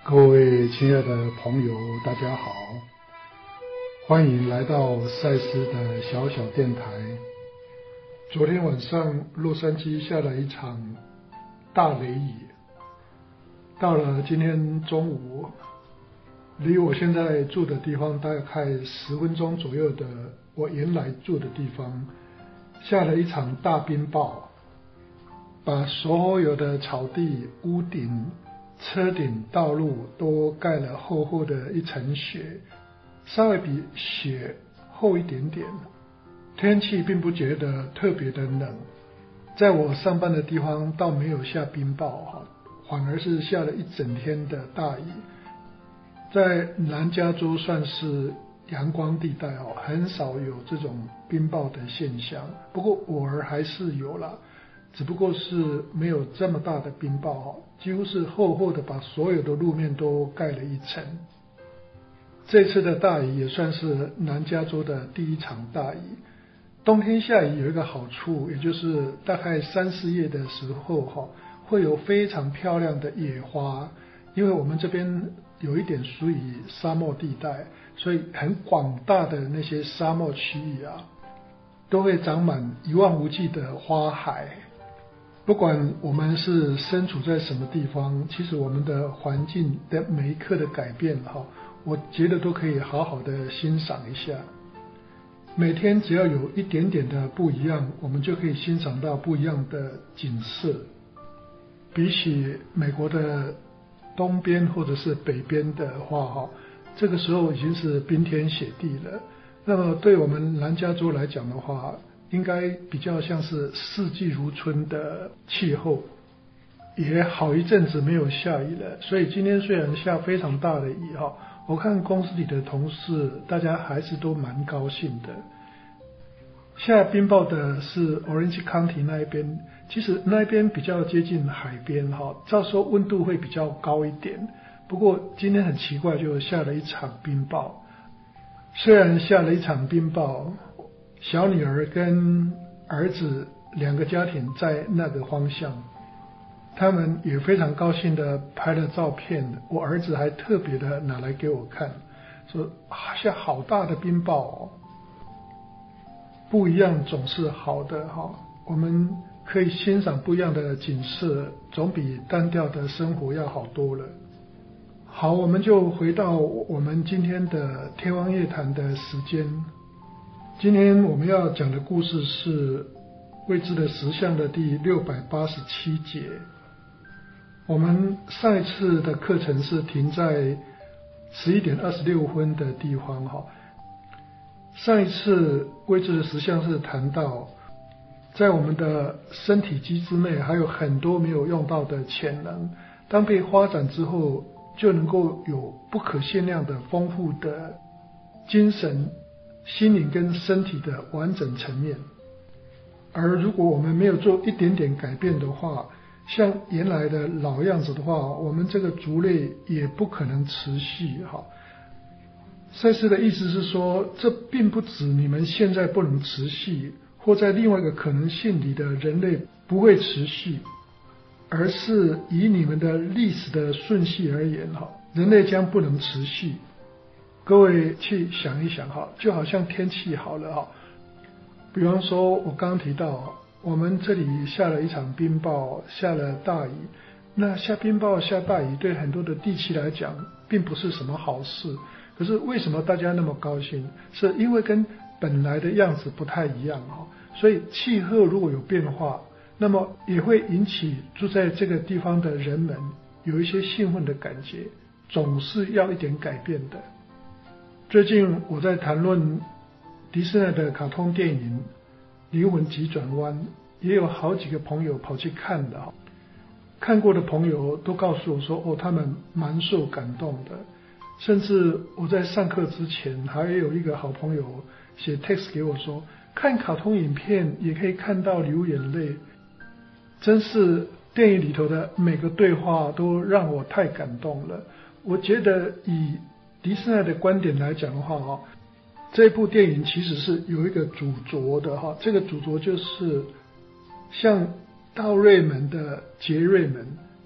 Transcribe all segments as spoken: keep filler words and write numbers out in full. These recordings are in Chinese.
各位亲爱的朋友，大家好，欢迎来到赛斯的小小电台。昨天晚上洛杉矶下了一场大雷雨，到了今天中午，离我现在住的地方大概十分钟左右的我原来住的地方下了一场大冰雹，把所有的草地、屋顶、车顶、道路都盖了厚厚的一层雪，稍微比雪厚一点点。天气并不觉得特别的冷，在我上班的地方倒没有下冰雹，反而是下了一整天的大雨。在南加州算是阳光地带，很少有这种冰雹的现象，不过偶尔还是有啦，只不过是没有这么大的冰雹，几乎是厚厚的把所有的路面都盖了一层。这次的大雨也算是南加州的第一场大雨。冬天下雨有一个好处，也就是大概三四月的时候会有非常漂亮的野花，因为我们这边有一点属于沙漠地带，所以很广大的那些沙漠区域啊，都会长满一望无际的花海。不管我们是身处在什么地方，其实我们的环境的每一刻的改变，我觉得都可以好好的欣赏一下。每天只要有一点点的不一样，我们就可以欣赏到不一样的景色。比起美国的东边或者是北边的话，这个时候已经是冰天雪地了。那么对我们南加州来讲的话，应该比较像是四季如春的气候。也好一阵子没有下雨了，所以今天虽然下非常大的雨，我看公司里的同事大家还是都蛮高兴的。下冰雹的是 Orange County 那一边，其实那一边比较接近海边，照说温度会比较高一点，不过今天很奇怪，就下了一场冰雹。虽然下了一场冰雹，小女儿跟儿子两个家庭在那个方向，他们也非常高兴的拍了照片，我儿子还特别的拿来给我看，说啊，下好大的冰雹哦。不一样总是好的哈，我们可以欣赏不一样的景色，总比单调的生活要好多了。好，我们就回到我们今天的天方夜谭的时间。今天我们要讲的故事是未知的实相的第六百八十七节。我们上一次的课程是停在十一点二十六分的地方哈。上一次未知的实相是谈到，在我们的身体机制内还有很多没有用到的潜能，当被发展之后，就能够有不可限量的丰富的精神、心灵跟身体的完整层面。而如果我们没有做一点点改变的话，像原来的老样子的话，我们这个族类也不可能持续哈。赛斯的意思是说，这并不指你们现在不能持续，或在另外一个可能性里的人类不会持续，而是以你们的历史的顺序而言，人类将不能持续。各位去想一想，就好像天气好了，比方说我刚刚提到，我们这里下了一场冰雹，下了大雨。那下冰雹下大雨对很多的地区来讲并不是什么好事，可是为什么大家那么高兴？是因为跟本来的样子不太一样，所以气候如果有变化，那么也会引起住在这个地方的人们有一些兴奋的感觉，总是要一点改变的。最近我在谈论迪士尼的卡通电影《灵魂急转弯》，也有好几个朋友跑去看的，看过的朋友都告诉我说，哦，他们蛮受感动的。甚至我在上课之前，还有一个好朋友写 text 给我说，看卡通影片也可以看到流眼泪，真是电影里头的每个对话都让我太感动了。我觉得以迪士尼的观点来讲的话，这部电影其实是有一个主轴的，这个主轴就是像道瑞门的杰瑞门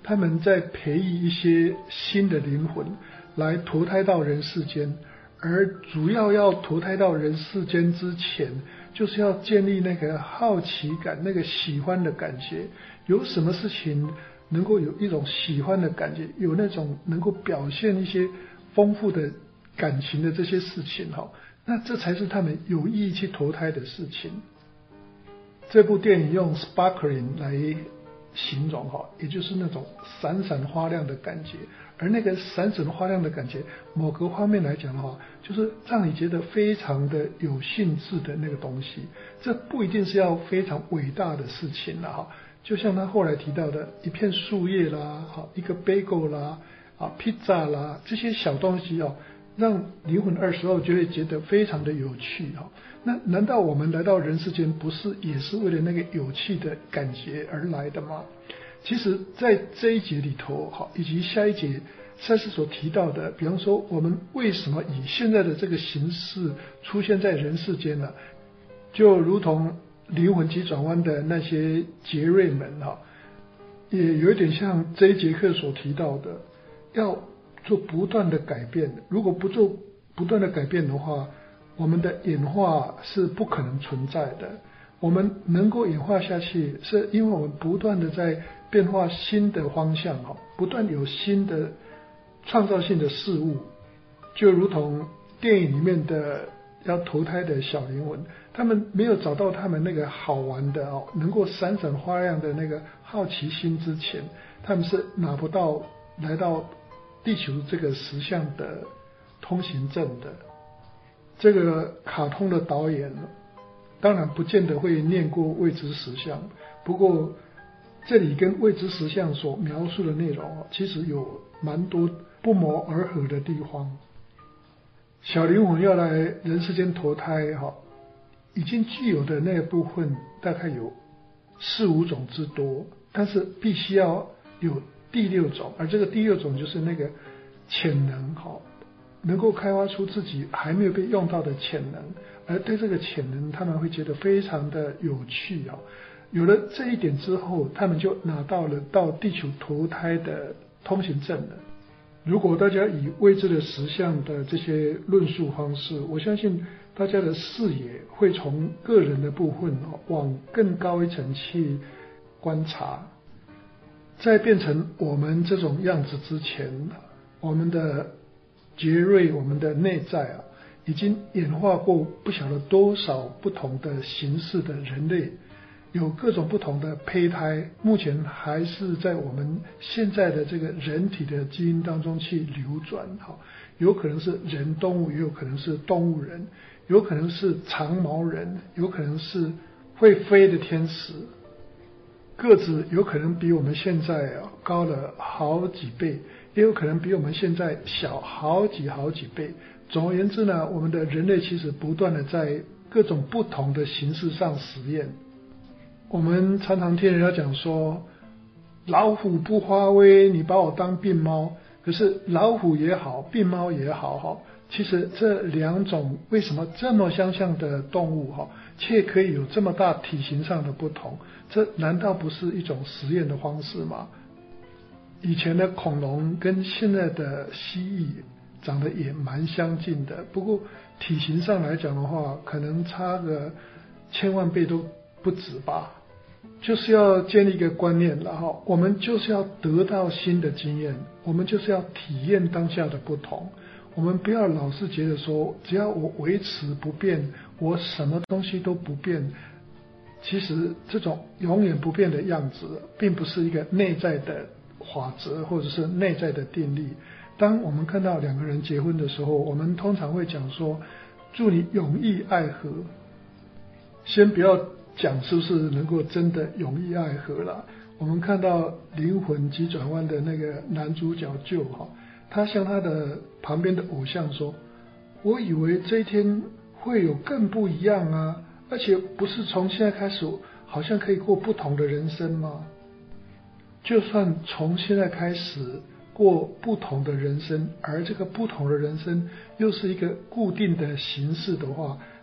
他们在培育一些新的灵魂来投胎到人世间，而主要要投胎到人世间之前，就是要建立那个好奇感，那个喜欢的感觉。有什么事情能够有一种喜欢的感觉，有那种能够表现一些丰富的感情的这些事情，那这才是他们有意去投胎的事情。这部电影用 sparkling 来形容，也就是那种闪闪发亮的感觉。而那个闪闪发亮的感觉，某个方面来讲的话，就是让你觉得非常的有兴致的那个东西。这不一定是要非常伟大的事情啦，就像他后来提到的一片树叶啦，一个 bagel 啦，啊，披萨啦，这些小东西哦，让灵魂二十二就会觉得非常的有趣哈。那难道我们来到人世间，不是也是为了那个有趣的感觉而来的吗？其实在这一节里头，好，以及下一节赛斯所提到的，比方说我们为什么以现在的这个形式出现在人世间呢？就如同灵魂急转弯的那些杰瑞们哈，也有一点像这一节课所提到的，要做不断的改变。如果不做不断的改变的话，我们的演化是不可能存在的。我们能够演化下去，是因为我们不断的在变化新的方向，不断有新的创造性的事物。就如同电影里面的要投胎的小灵魂，他们没有找到他们那个好玩的哦，能够闪闪发亮的那个好奇心之前，他们是拿不到来到地球这个实相的通行证的。这个卡通的导演当然不见得会念过未知实相，不过这里跟未知实相所描述的内容其实有蛮多不谋而合的地方。小灵魂要来人世间投胎，已经具有的那个部分大概有四五种之多，但是必须要有第六种，而这个第六种就是那个潜能，能够开发出自己还没有被用到的潜能，而对这个潜能他们会觉得非常的有趣。有了这一点之后，他们就拿到了到地球投胎的通行证了。如果大家以未知的实相的这些论述方式，我相信大家的视野会从个人的部分往更高一层去观察。在变成我们这种样子之前，我们的杰瑞，我们的内在啊，已经演化过不晓得多少不同的形式的人类，有各种不同的胚胎，目前还是在我们现在的这个人体的基因当中去流转，有可能是人动物，也有可能是动物人，有可能是长毛人，有可能是会飞的天使，个子有可能比我们现在高了好几倍，也有可能比我们现在小好几好几倍。总而言之呢，我们的人类其实不断的在各种不同的形式上实验。我们常常听人家讲说，老虎不发威，你把我当病猫。可是老虎也好，病猫也好，其实这两种为什么这么相像的动物却可以有这么大体型上的不同？这难道不是一种实验的方式吗？以前的恐龙跟现在的蜥蜴长得也蛮相近的，不过体型上来讲的话，可能差个千万倍都不止吧。就是要建立一个观念了哈，我们就是要得到新的经验，我们就是要体验当下的不同。我们不要老是觉得说，只要我维持不变，我什么东西都不变。其实这种永远不变的样子，并不是一个内在的法则或者是内在的定律。当我们看到两个人结婚的时候，我们通常会讲说，祝你永浴爱河。先不要讲是不是能够真的永浴爱河了。我们看到灵魂急转弯的那个男主角就哈，他向他的旁边的偶像说，我以为这一天会有更不一样啊，而且不是从现在开始好像可以过不同的人生吗？就算从现在开始过不同的人生，而这个不同的人生又是一个固定的形式的话，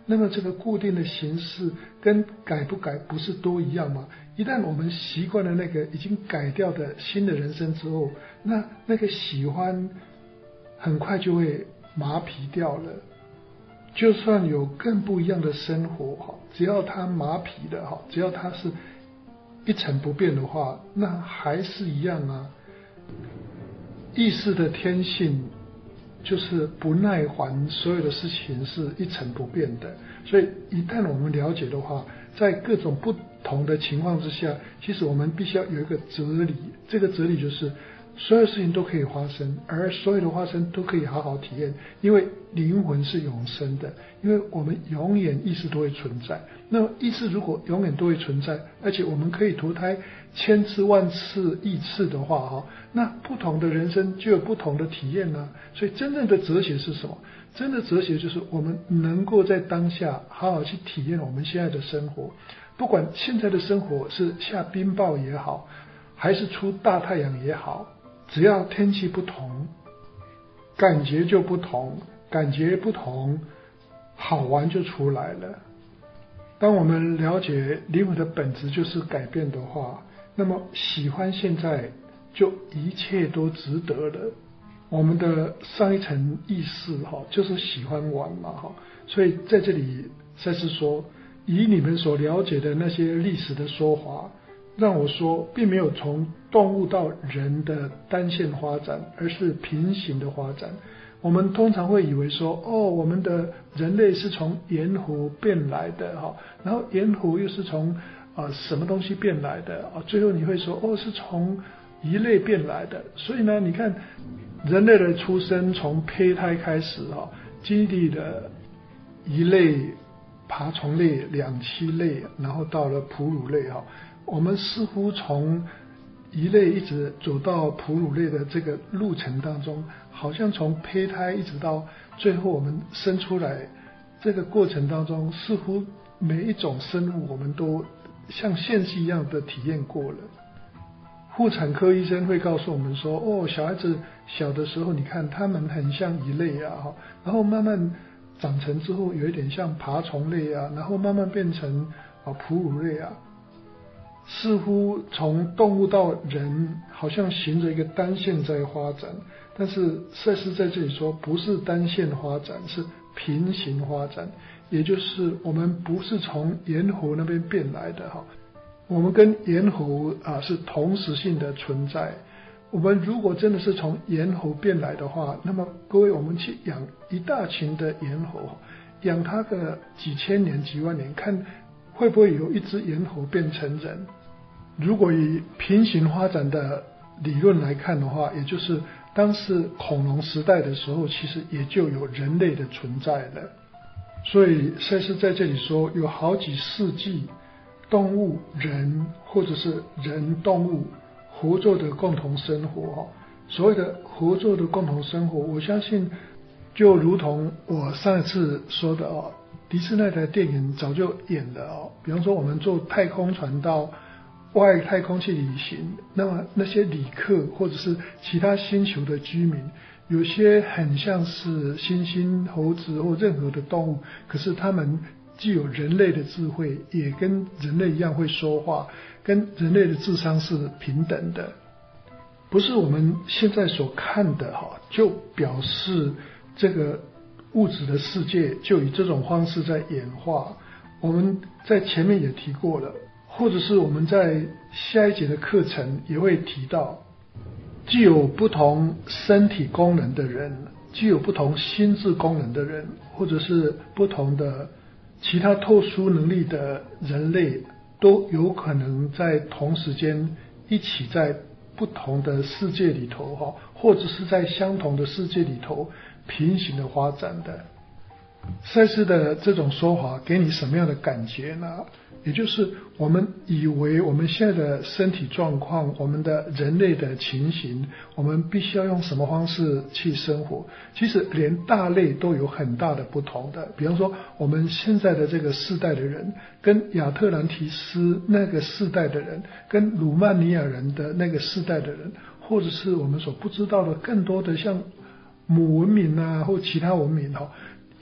那么这个固定的形式跟改不改不是都一样吗？一旦我们习惯了那个已经改掉的新的人生之后，那那个喜欢很快就会麻痹掉了。就算有更不一样的生活，只要它麻痹了，只要它是一成不变的话，那还是一样啊。意识的天性就是不耐烦，所有的事情是一成不变的。所以一旦我们了解的话，在各种不同的情况之下，其实我们必须要有一个哲理，这个哲理就是所有事情都可以发生，而所有的发生都可以好好体验，因为灵魂是永生的，因为我们永远意识都会存在。那么意识如果永远都会存在，而且我们可以投胎千次万次亿次的话哈，那不同的人生就有不同的体验呢。所以真正的哲学是什么？真的哲学就是我们能够在当下好好去体验我们现在的生活，不管现在的生活是下冰雹也好，还是出大太阳也好，只要天气不同，感觉就不同，感觉不同，好玩就出来了。当我们了解灵魂的本质就是改变的话，那么喜欢现在就一切都值得了。我们的上一层意识就是喜欢玩嘛，所以在这里赛斯说，以你们所了解的那些历史的说法，让我说并没有从动物到人的单线发展，而是平行的发展。我们通常会以为说，哦，我们的人类是从盐湖变来的哈，然后盐湖又是从呃什么东西变来的啊？最后你会说，哦，是从鱼类变来的。所以呢，你看人类的出生从胚胎开始哈，经历了鱼类、爬虫类、两栖类，然后到了哺乳类哈。我们似乎从鱼类一直走到哺乳类的这个路程当中，好像从胚胎一直到最后我们生出来，这个过程当中，似乎每一种生物我们都像现实一样的体验过了。妇产科医生会告诉我们说，哦，小孩子小的时候，你看他们很像鱼类啊，然后慢慢长成之后有一点像爬虫类啊，然后慢慢变成啊哺乳类啊。似乎从动物到人好像循着一个单线在发展，但是赛斯在这里说不是单线发展，是平行发展，也就是我们不是从盐湖那边变来的哈，我们跟盐湖啊是同时性的存在。我们如果真的是从盐湖变来的话，那么各位，我们去养一大群的盐湖，养它个几千年几万年，看会不会有一只盐湖变成人？如果以平行发展的理论来看的话，也就是当是恐龙时代的时候，其实也就有人类的存在了。所以赛斯在这里说，有好几世纪动物、人或者是人动物合作的共同生活。所谓的合作的共同生活，我相信就如同我上一次说的哦，迪士尼的电影早就演了哦。比方说我们坐太空船到外太空去旅行，那么那些旅客或者是其他星球的居民，有些很像是猩猩、猴子或任何的动物，可是他们既有人类的智慧，也跟人类一样会说话，跟人类的智商是平等的。不是我们现在所看的哈，就表示这个物质的世界就以这种方式在演化。我们在前面也提过了，或者是我们在下一节的课程也会提到，具有不同身体功能的人，具有不同心智功能的人，或者是不同的其他特殊能力的人类，都有可能在同时间一起在不同的世界里头，或者是在相同的世界里头平行的发展的。赛斯的这种说法给你什么样的感觉呢？也就是我们以为我们现在的身体状况，我们的人类的情形，我们必须要用什么方式去生活，其实连大类都有很大的不同的。比方说我们现在的这个世代的人，跟亚特兰提斯那个世代的人，跟鲁曼尼亚人的那个世代的人，或者是我们所不知道的更多的像母文明啊或其他文明，以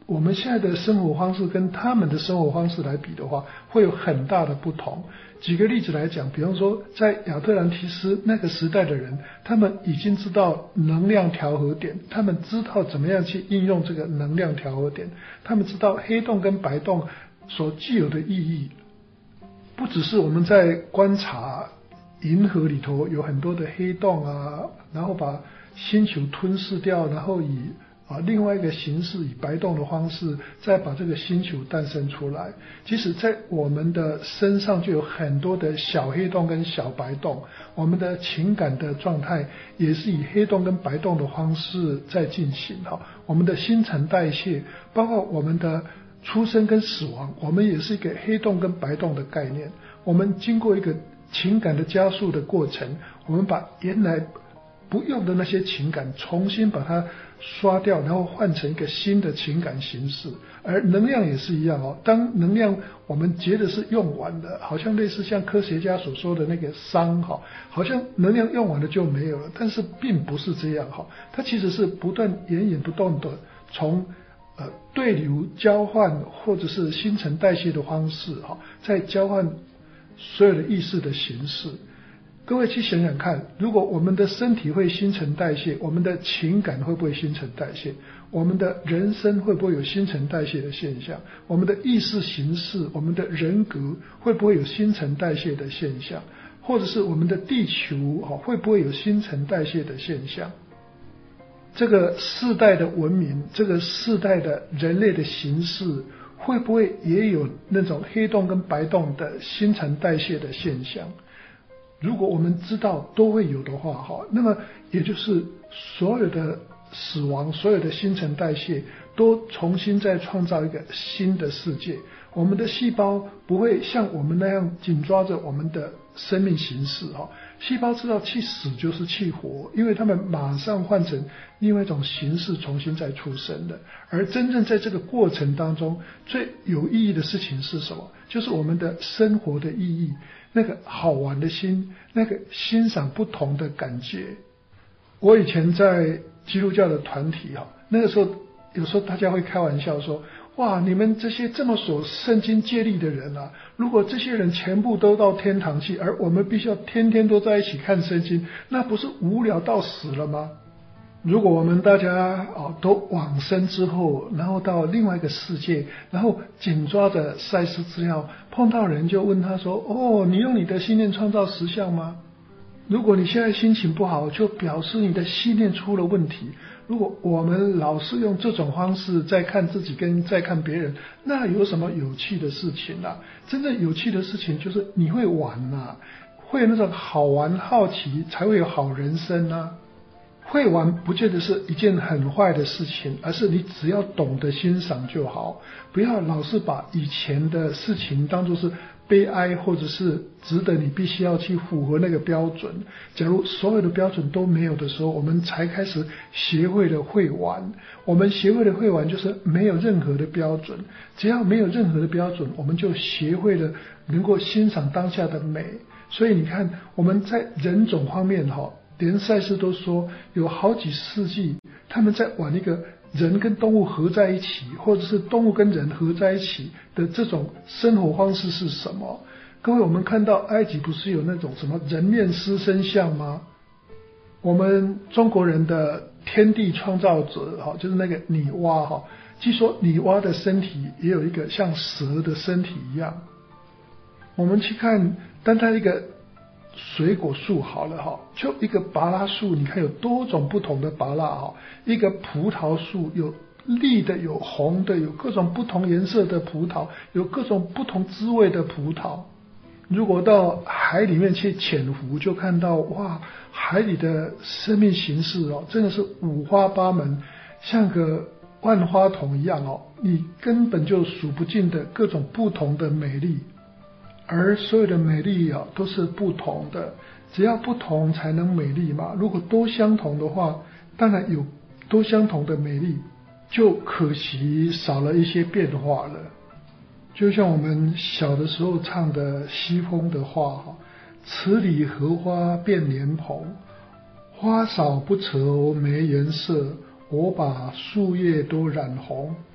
我们现在的生活方式跟他们的生活方式来比的话，会有很大的不同。举个例子来讲，比方说在亚特兰提斯那个时代的人，他们已经知道能量调和点，他们知道怎么样去应用这个能量调和点，他们知道黑洞跟白洞所具有的意义，不只是我们在观察银河里头有很多的黑洞啊，然后把星球吞噬掉，然后以啊，另外一个形式以白洞的方式再把这个星球诞生出来。其实在我们的身上就有很多的小黑洞跟小白洞，我们的情感的状态也是以黑洞跟白洞的方式在进行。我们的新陈代谢，包括我们的出生跟死亡，我们也是一个黑洞跟白洞的概念。我们经过一个情感的加速的过程，我们把原来不用的那些情感重新把它刷掉，然后换成一个新的情感形式。而能量也是一样哦，当能量我们觉得是用完了，好像类似像科学家所说的那个熵哈，好像能量用完了就没有了，但是并不是这样哈，它其实是不断源源不断的从呃对流交换或者是新陈代谢的方式哈，在交换所有的意识的形式。各位去想想看，如果我们的身体会新陈代谢，我们的情感会不会新陈代谢？我们的人生会不会有新陈代谢的现象？我们的意识形式，我们的人格会不会有新陈代谢的现象？或者是我们的地球会不会有新陈代谢的现象？这个世代的文明，这个世代的人类的形式，会不会也有那种黑洞跟白洞的新陈代谢的现象？如果我们知道都会有的话，那么也就是所有的死亡，所有的新陈代谢都重新再创造一个新的世界。我们的细胞不会像我们那样紧抓着我们的生命形式，细胞知道去死就是去活，因为他们马上换成另外一种形式重新再出生的。而真正在这个过程当中最有意义的事情是什么？就是我们的生活的意义，那个好玩的心，那个欣赏不同的感觉。我以前在基督教的团体，那个时候有时候大家会开玩笑说，哇，你们这些这么守圣经戒律的人啊，如果这些人全部都到天堂去，而我们必须要天天都在一起看圣经，那不是无聊到死了吗？如果我们大家哦都往生之后，然后到另外一个世界，然后紧抓着赛斯资料，碰到人就问他说，哦，你用你的信念创造实相吗？如果你现在心情不好，就表示你的信念出了问题。如果我们老是用这种方式在看自己跟在看别人，那有什么有趣的事情啊？真正有趣的事情就是你会玩啊，会有那种好玩好奇，才会有好人生啊。会玩不见得是一件很坏的事情，而是你只要懂得欣赏就好，不要老是把以前的事情当作是悲哀，或者是值得你必须要去符合那个标准。假如所有的标准都没有的时候，我们才开始学会了会玩。我们学会了会玩就是没有任何的标准，只要没有任何的标准，我们就学会了能够欣赏当下的美。所以你看，我们在人种方面哈，连赛斯都说有好几世纪他们在玩一个人跟动物合在一起，或者是动物跟人合在一起的这种生活方式是什么？各位，我们看到埃及不是有那种什么人面狮身像吗？我们中国人的天地创造者就是那个女娲，据说女娲的身体也有一个像蛇的身体一样。我们去看单单一个水果树好了哈，就一个芭乐树，你看有多种不同的芭乐哈，一个葡萄树有绿的，有红的，有各种不同颜色的葡萄，有各种不同滋味的葡萄。如果到海里面去潜伏，就看到哇，海里的生命形式哦，真的是五花八门，像个万花筒一样哦，你根本就数不尽的各种不同的美丽。而所有的美丽啊都是不同的，只要不同才能美丽嘛。如果都相同的话，当然有都相同的美丽，就可惜少了一些变化了。就像我们小的时候唱的西风的话哈，池里荷花变莲蓬，花少不愁没颜色，我把树叶都染红。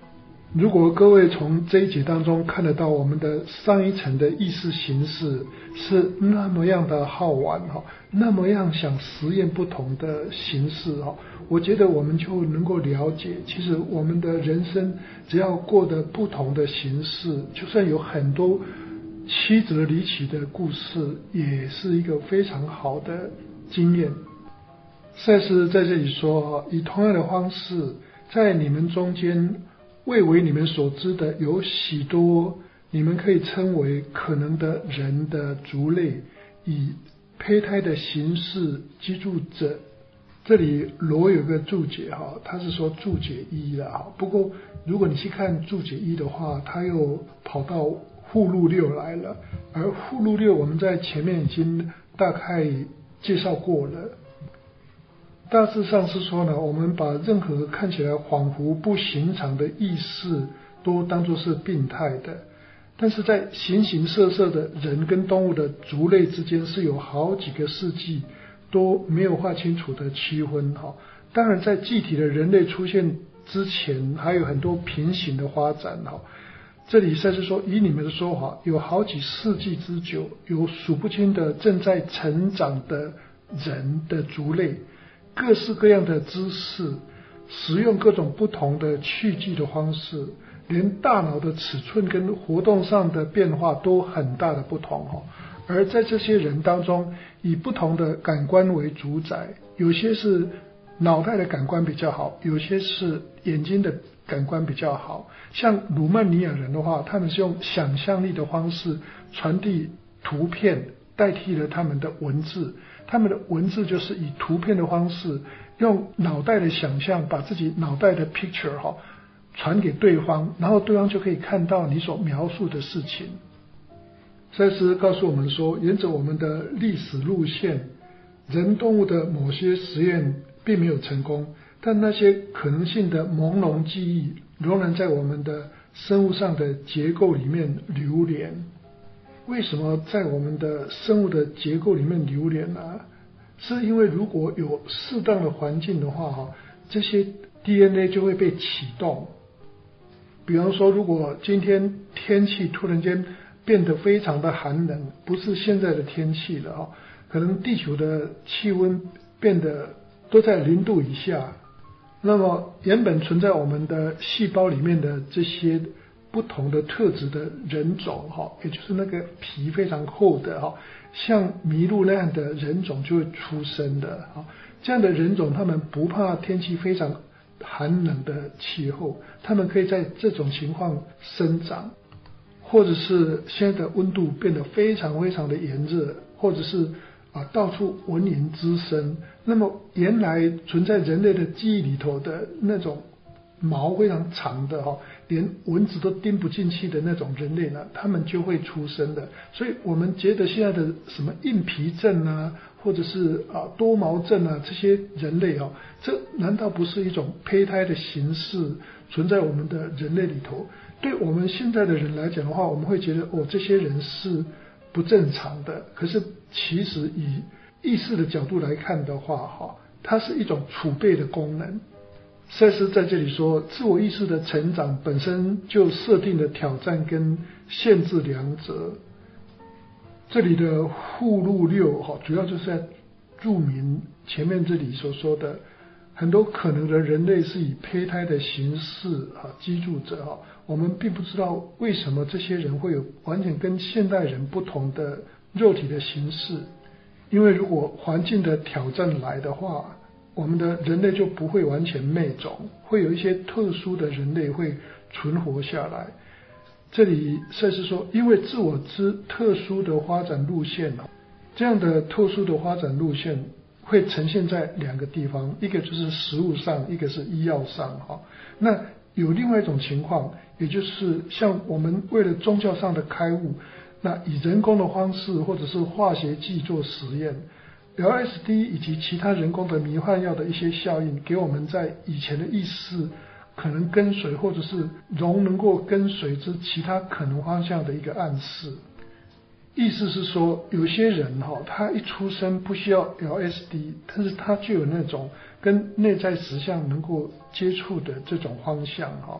如果各位从这一节当中看得到我们的上一层的意识形式是那么样的好玩哈，那么样想实验不同的形式哈，我觉得我们就能够了解，其实我们的人生只要过得不同的形式，就算有很多曲折离奇的故事，也是一个非常好的经验。赛斯在这里说，以同样的方式，在你们中间未为你们所知的有许多你们可以称为可能的人的族类，以胚胎的形式居住着。这里罗有个注解哈，他是说注解一啦，不过如果你去看注解一的话，他又跑到附录六来了，而附录六我们在前面已经大概介绍过了。大致上是说呢，我们把任何看起来恍惚不寻常的意识都当作是病态的，但是在形形色色的人跟动物的族类之间是有好几个世纪都没有划清楚的区分哈。当然在具体的人类出现之前还有很多平行的发展哈。这里赛斯说，以你们的说法，有好几世纪之久，有数不清的正在成长的人的族类，各式各样的知识，使用各种不同的去记的方式，连大脑的尺寸跟活动上的变化都很大的不同哈。而在这些人当中，以不同的感官为主宰，有些是脑袋的感官比较好，有些是眼睛的感官比较好。像鲁曼尼亚人的话，他们是用想象力的方式传递图片，代替了他们的文字。他们的文字就是以图片的方式，用脑袋的想象把自己脑袋的 picture 哈传给对方，然后对方就可以看到你所描述的事情。赛斯告诉我们说，沿着我们的历史路线，人动物的某些实验并没有成功，但那些可能性的朦胧记忆仍然在我们的生物上的结构里面流连。为什么在我们的生物的结构里面流连呢？是因为如果有适当的环境的话，这些 D N A 就会被启动。比方说，如果今天天气突然间变得非常的寒冷，不是现在的天气了，可能地球的气温变得都在零度以下，那么原本存在我们的细胞里面的这些不同的特质的人种，也就是那个皮非常厚的像麋鹿那样的人种就会出生的。这样的人种他们不怕天气非常寒冷的气候，他们可以在这种情况生长。或者是现在的温度变得非常非常的炎热，或者是啊到处蚊蝇滋生，那么原来存在人类的记忆里头的那种毛非常长的哈，连蚊子都叮不进去的那种人类呢，他们就会出生的。所以我们觉得现在的什么硬皮症啊，或者是啊多毛症啊，这些人类啊，这难道不是一种胚胎的形式存在我们的人类里头？对我们现在的人来讲的话，我们会觉得哦，这些人是不正常的。可是其实以意识的角度来看的话，哈，它是一种储备的功能。赛斯在这里说，自我意识的成长本身就设定了挑战跟限制两者。这里的附录六哈，主要就是在注明前面这里所说的很多可能的人类是以胚胎的形式啊居住着哈。我们并不知道为什么这些人会有完全跟现代人不同的肉体的形式，因为如果环境的挑战来的话，我们的人类就不会完全灭种，会有一些特殊的人类会存活下来。这里赛斯说，因为自我之特殊的发展路线，这样的特殊的发展路线会呈现在两个地方，一个就是食物上，一个是医药上。那有另外一种情况，也就是像我们为了宗教上的开悟，那以人工的方式或者是化学剂做实验， L S D 以及其他人工的迷幻药的一些效应，给我们在以前的意识可能跟随，或者是仍能够跟随之其他可能方向的一个暗示。意思是说，有些人哈，他一出生不需要 L S D， 但是他就有那种跟内在实相能够接触的这种方向哈。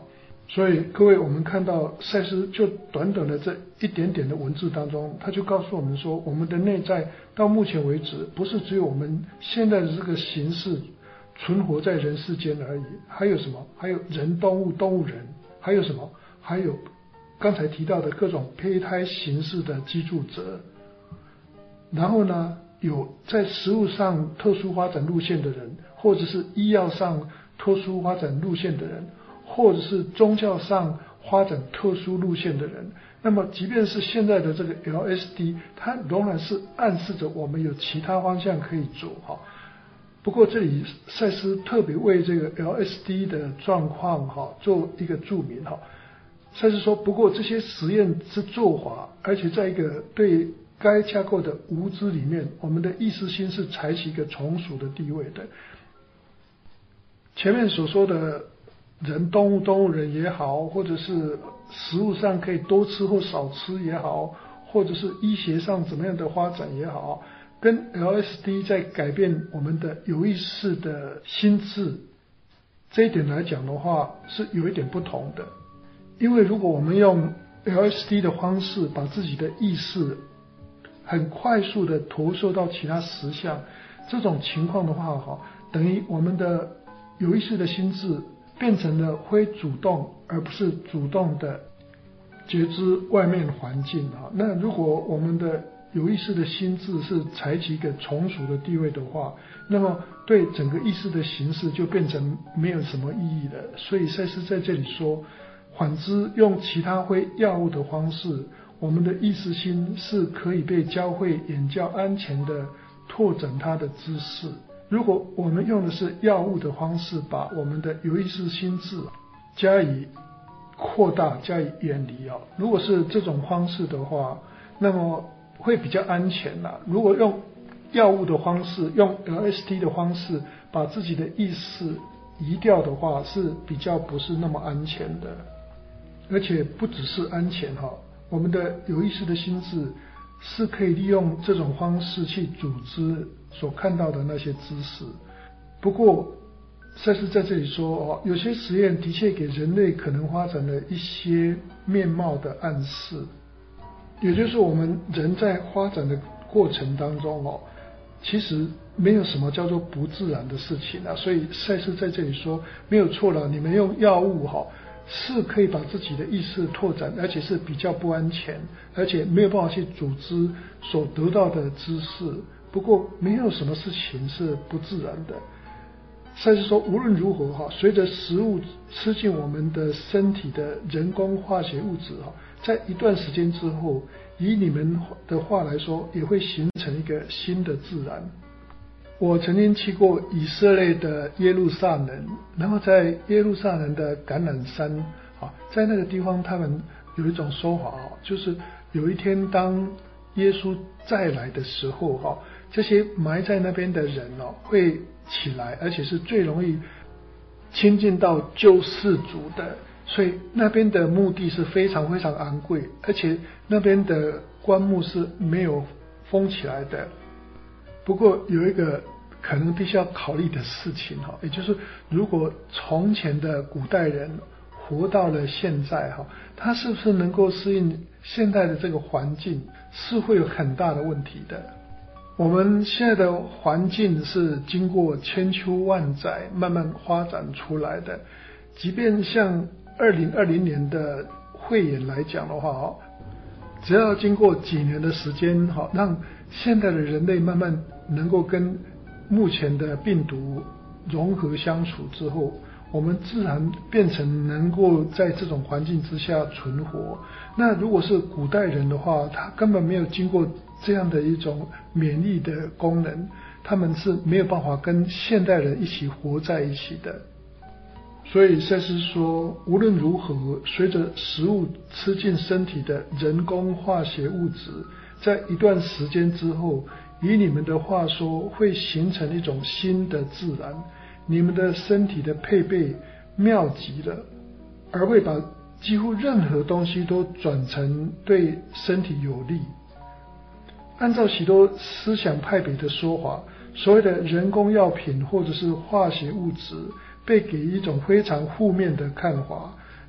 所以各位，我们看到赛斯就短短的这一点点的文字当中，他就告诉我们说，我们的内在到目前为止，不是只有我们现在的这个形式存活在人世间而已，还有什么？还有人、动物、动物人，还有什么？还有刚才提到的各种胚胎形式的居住者。然后呢，有在食物上特殊发展路线的人，或者是医药上特殊发展路线的人，或者是宗教上发展特殊路线的人。那么即便是现在的这个 L S D， 它仍然是暗示着我们有其他方向可以走哈。不过这里赛斯特别为这个 L S D 的状况哈做一个注明哈。赛斯说，不过这些实验之做法，而且在一个对该架构的无知里面，我们的意识心是采取一个从属的地位的。前面所说的人、动物、动物人也好，或者是食物上可以多吃或少吃也好，或者是医学上怎么样的发展也好，跟 L S D 在改变我们的有意识的心智这一点来讲的话，是有一点不同的。因为如果我们用 L S D 的方式把自己的意识很快速的投射到其他实相，这种情况的话哈，等于我们的有意识的心智变成了非主动而不是主动的觉知外面环境啊。那如果我们的有意识的心智是采取一个从属的地位的话，那么对整个意识的形式就变成没有什么意义了。所以赛斯在这里说，反之用其他非药物的方式，我们的意识心是可以被教会演较安全的拓展它的知识。如果我们用的是药物的方式，把我们的有意识心智加以扩大、加以远离啊，如果是这种方式的话，那么会比较安全啦。如果用药物的方式，用 L S D 的方式把自己的意识移掉的话，是比较不是那么安全的。而且不只是安全哈，我们的有意识的心智是可以利用这种方式去组织所看到的那些知识。不过赛斯在这里说哦，有些实验的确给人类可能发展了一些面貌的暗示，也就是我们人在发展的过程当中哦，其实没有什么叫做不自然的事情啊。所以赛斯在这里说没有错了，你们用药物哈是可以把自己的意识拓展，而且是比较不安全，而且没有办法去组织所得到的知识。不过没有什么事情是不自然的。赛斯说，无论如何哈，随着食物吃进我们的身体的人工化学物质哈，在一段时间之后，以你们的话来说，也会形成一个新的自然。我曾经去过以色列的耶路撒冷，然后在耶路撒冷的橄榄山啊，在那个地方他们有一种说法啊，就是有一天当耶稣再来的时候哈，这些埋在那边的人哦会起来，而且是最容易亲近到救世主的，所以那边的墓地是非常非常昂贵，而且那边的棺木是没有封起来的。不过有一个可能必须要考虑的事情哈，也就是如果从前的古代人活到了现在哈，他是不是能够适应现在的这个环境，是会有很大的问题的。我们现在的环境是经过千秋万载慢慢发展出来的，即便像二零二零年的肺炎来讲的话，只要经过几年的时间，让现在的人类慢慢能够跟目前的病毒融合相处之后，我们自然变成能够在这种环境之下存活。那如果是古代人的话，他根本没有经过这样的一种免疫的功能，他们是没有办法跟现代人一起活在一起的。所以赛斯说，无论如何，随着食物吃进身体的人工化学物质，在一段时间之后，以你们的话说，会形成一种新的自然。你们的身体的配备妙极了，而会把几乎任何东西都转成对身体有利。按照许多思想派别的说法，所谓的人工药品或者是化学物质被给一种非常负面的看法，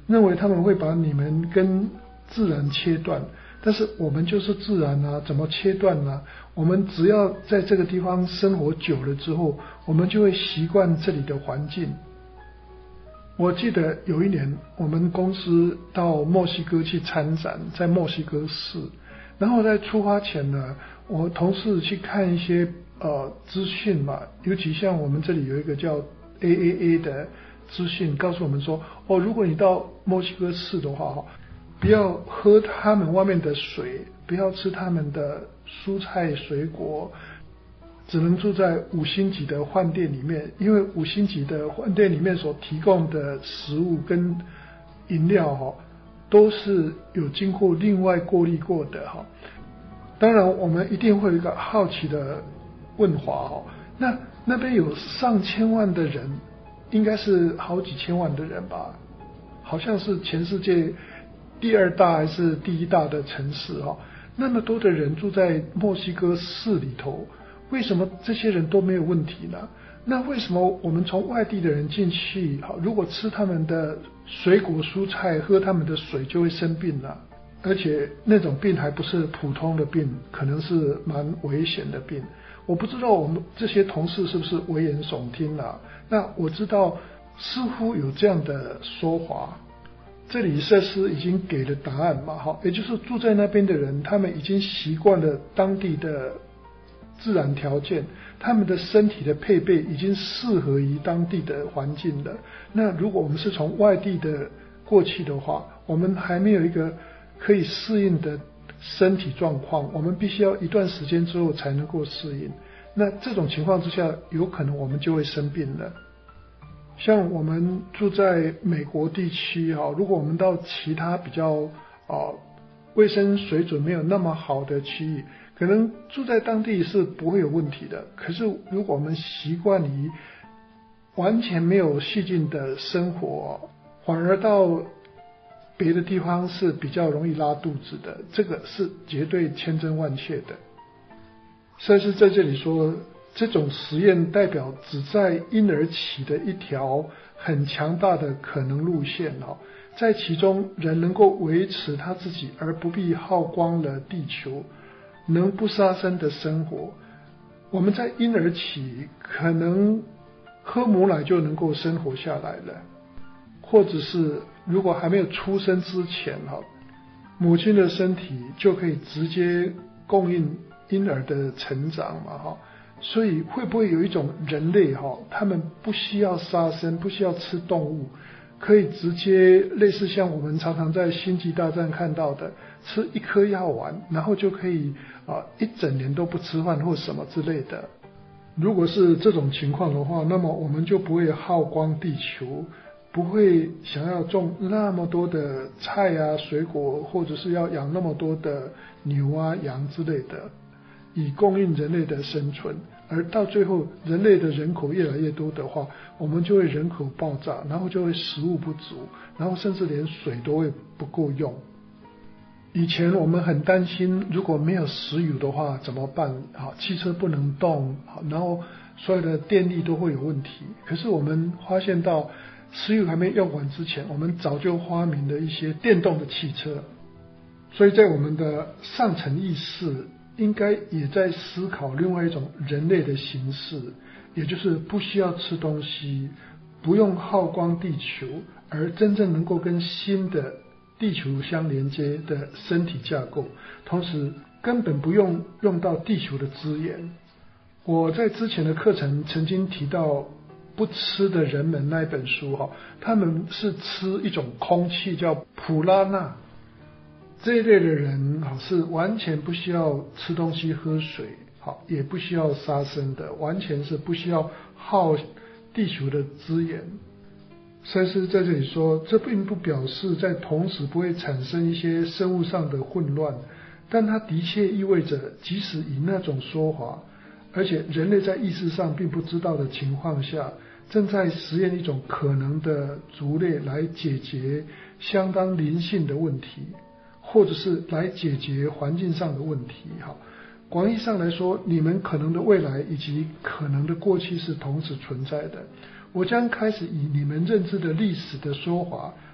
认为他们会把你们跟自然切断，但是我们就是自然啊，怎么切断呢？我们只要在这个地方生活久了之后，我们就会习惯这里的环境。我记得有一年我们公司到墨西哥去参展，在墨西哥市，然后在出发前呢，我同事去看一些呃资讯嘛，尤其像我们这里有一个叫 A A A 的资讯，告诉我们说，哦，如果你到墨西哥市的话，不要喝他们外面的水，不要吃他们的蔬菜水果，只能住在五星级的饭店里面，因为五星级的饭店里面所提供的食物跟饮料哈，都是有经过另外过滤过的哈。当然，我们一定会有一个好奇的问法哈，那那边有上千万的人，应该是好几千万的人吧？好像是全世界第二大还是第一大的城市哈，那么多的人住在墨西哥市里头。为什么这些人都没有问题呢？那为什么我们从外地的人进去，好，如果吃他们的水果蔬菜，喝他们的水就会生病呢？而且那种病还不是普通的病，可能是蛮危险的病。我不知道我们这些同事是不是危言耸听啊？那我知道似乎有这样的说法。这里设施已经给了答案嘛，哈，也就是住在那边的人，他们已经习惯了当地的自然条件，他们的身体的配备已经适合于当地的环境了。那如果我们是从外地的过去的话，我们还没有一个可以适应的身体状况，我们必须要一段时间之后才能够适应。那这种情况之下，有可能我们就会生病了。像我们住在美国地区哈，如果我们到其他比较啊卫生水准没有那么好的区域，可能住在当地是不会有问题的。可是如果我们习惯于完全没有细菌的生活，反而到别的地方是比较容易拉肚子的，这个是绝对千真万确的。赛斯在这里说，这种实验代表只在婴儿期的一条很强大的可能路线哦，在其中人能够维持他自己而不必耗光了地球，能不杀生的生活。我们在婴儿期可能喝母奶就能够生活下来了，或者是如果还没有出生之前哈，母亲的身体就可以直接供应婴儿的成长嘛哈。所以会不会有一种人类哈，他们不需要杀生，不需要吃动物，可以直接类似像我们常常在星际大战看到的，吃一颗药丸，然后就可以啊一整年都不吃饭或什么之类的。如果是这种情况的话，那么我们就不会耗光地球，不会想要种那么多的菜啊水果，或者是要养那么多的牛啊羊之类的，以供应人类的生存。而到最后人类的人口越来越多的话，我们就会人口爆炸，然后就会食物不足，然后甚至连水都会不够用。以前我们很担心如果没有石油的话怎么办，好，汽车不能动，好，然后所有的电力都会有问题。可是我们发现到石油还没用完之前，我们早就发明了一些电动的汽车。所以在我们的上层意识应该也在思考另外一种人类的形式，也就是不需要吃东西，不用耗光地球，而真正能够跟新的地球相连接的身体架构，同时根本不用用到地球的资源。我在之前的课程曾经提到不吃的人们那一本书哈，他们是吃一种空气叫普拉纳，这一类的人好是完全不需要吃东西喝水，好也不需要杀生的，完全是不需要耗地球的资源。赛斯在这里说，这并不表示在同时不会产生一些生物上的混乱，但它的确意味着即使以那种说法，而且人类在意识上并不知道的情况下，正在实验一种可能的族类来解决相当灵性的问题，或者是来解决环境上的问题。好，广义上来说，你们可能的未来以及可能的过去是同时存在的。我将开始以你们认知的历史的说法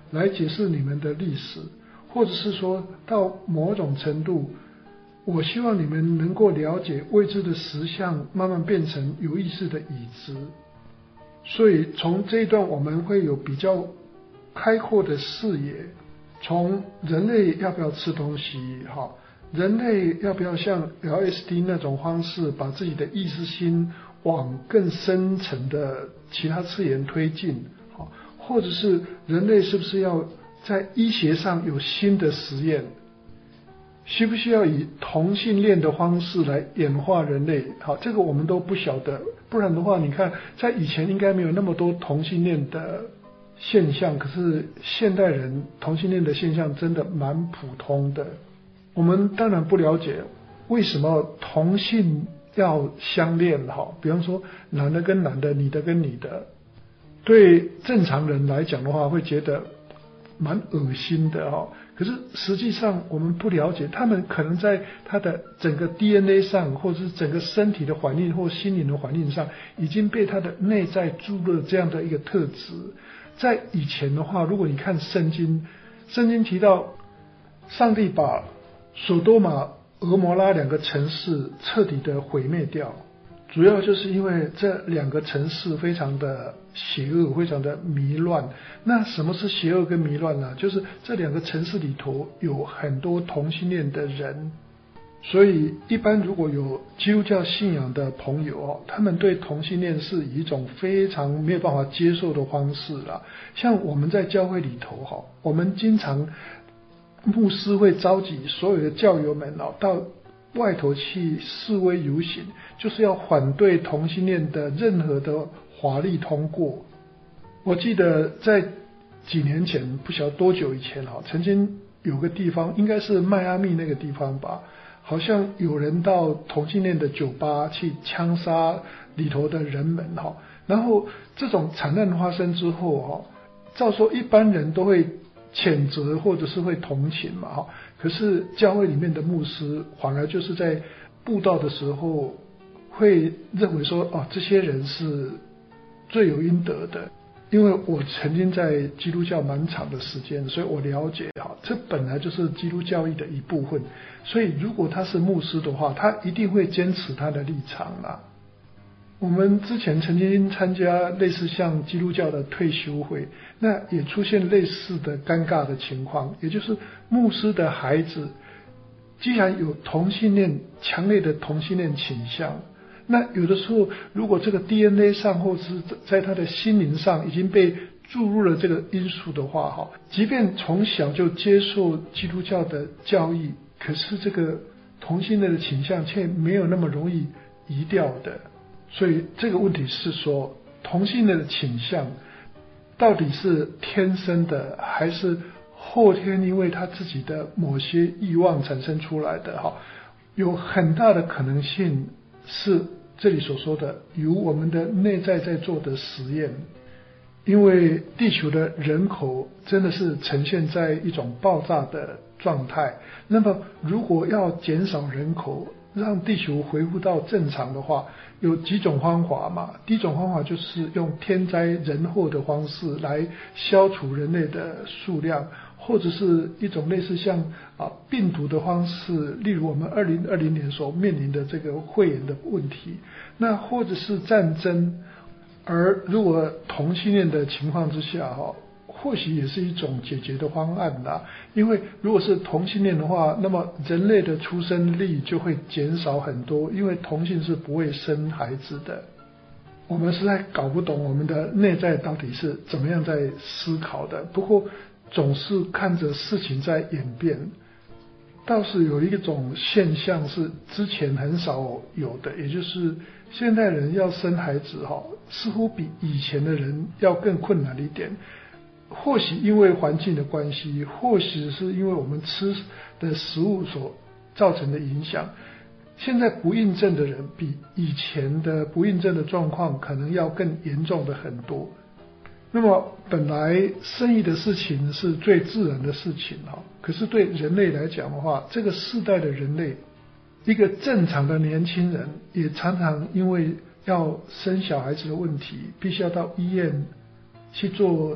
来解释你们的历史，或者是说到某种程度，我希望你们能够了解未知的实相慢慢变成有意识的已知。所以从这一段我们会有比较开阔的视野，从人类要不要吃东西，人类要不要像 L S D 那种方式把自己的意识心往更深层的其他次元推进，或者是人类是不是要在医学上有新的实验，需不需要以同性恋的方式来演化人类，好，这个我们都不晓得。不然的话，你看在以前应该没有那么多同性恋的现象，可是现代人同性恋的现象真的蛮普通的。我们当然不了解为什么同性要相恋，比方说男的跟男的，女的跟女的，对正常人来讲的话会觉得蛮恶心的，可是实际上我们不了解，他们可能在他的整个 D N A 上，或者是整个身体的环境或心灵的环境上，已经被他的内在注入了这样的一个特质。在以前的话，如果你看圣经，圣经提到上帝把索多玛、俄摩拉两个城市彻底的毁灭掉，主要就是因为这两个城市非常的邪恶，非常的迷乱。那什么是邪恶跟迷乱呢？就是这两个城市里头有很多同性恋的人，所以一般如果有基督教信仰的朋友，他们对同性恋是以一种非常没有办法接受的方式啦。像我们在教会里头，我们经常牧师会召集所有的教友们到外头去示威游行，就是要反对同性恋的任何的法律通过。我记得在几年前，不晓得多久以前，曾经有个地方，应该是迈阿密那个地方吧，好像有人到同性恋的酒吧去枪杀里头的人们，然后这种惨案发生之后，照说一般人都会谴责或者是会同情嘛，可是教会里面的牧师反而就是在布道的时候会认为说，哦，这些人是罪有应得的。因为我曾经在基督教蛮长的时间，所以我了解，这本来就是基督教义的一部分。所以如果他是牧师的话，他一定会坚持他的立场啦。我们之前曾经参加类似像基督教的退休会，那也出现类似的尴尬的情况，也就是牧师的孩子既然有同性恋强烈的同性恋倾向，那有的时候如果这个 D N A 上或是在他的心灵上已经被注入了这个因素的话，即便从小就接受基督教的教义，可是这个同性恋的倾向却没有那么容易移掉的。所以这个问题是说，同性恋的倾向到底是天生的，还是后天因为他自己的某些欲望产生出来的？有很大的可能性是这里所说的由我们的内在在做的实验。因为地球的人口真的是呈现在一种爆炸的状态，那么如果要减少人口，让地球恢复到正常的话，有几种方法嘛。第一种方法就是用天灾人祸的方式来消除人类的数量，或者是一种类似像啊病毒的方式，例如我们二零二零年所面临的这个肺炎的问题，那或者是战争。而如果同性恋的情况之下，或许也是一种解决的方案啦。因为如果是同性恋的话，那么人类的出生率就会减少很多，因为同性是不会生孩子的。我们实在搞不懂我们的内在到底是怎么样在思考的，不过总是看着事情在演变。倒是有一种现象是之前很少有的，也就是现代人要生孩子似乎比以前的人要更困难一点。或许因为环境的关系，或许是因为我们吃的食物所造成的影响，现在不孕症的人比以前的不孕症的状况可能要更严重的很多。那么本来生育的事情是最自然的事情，可是对人类来讲的话，这个世代的人类，一个正常的年轻人也常常因为要生小孩子的问题，必须要到医院去做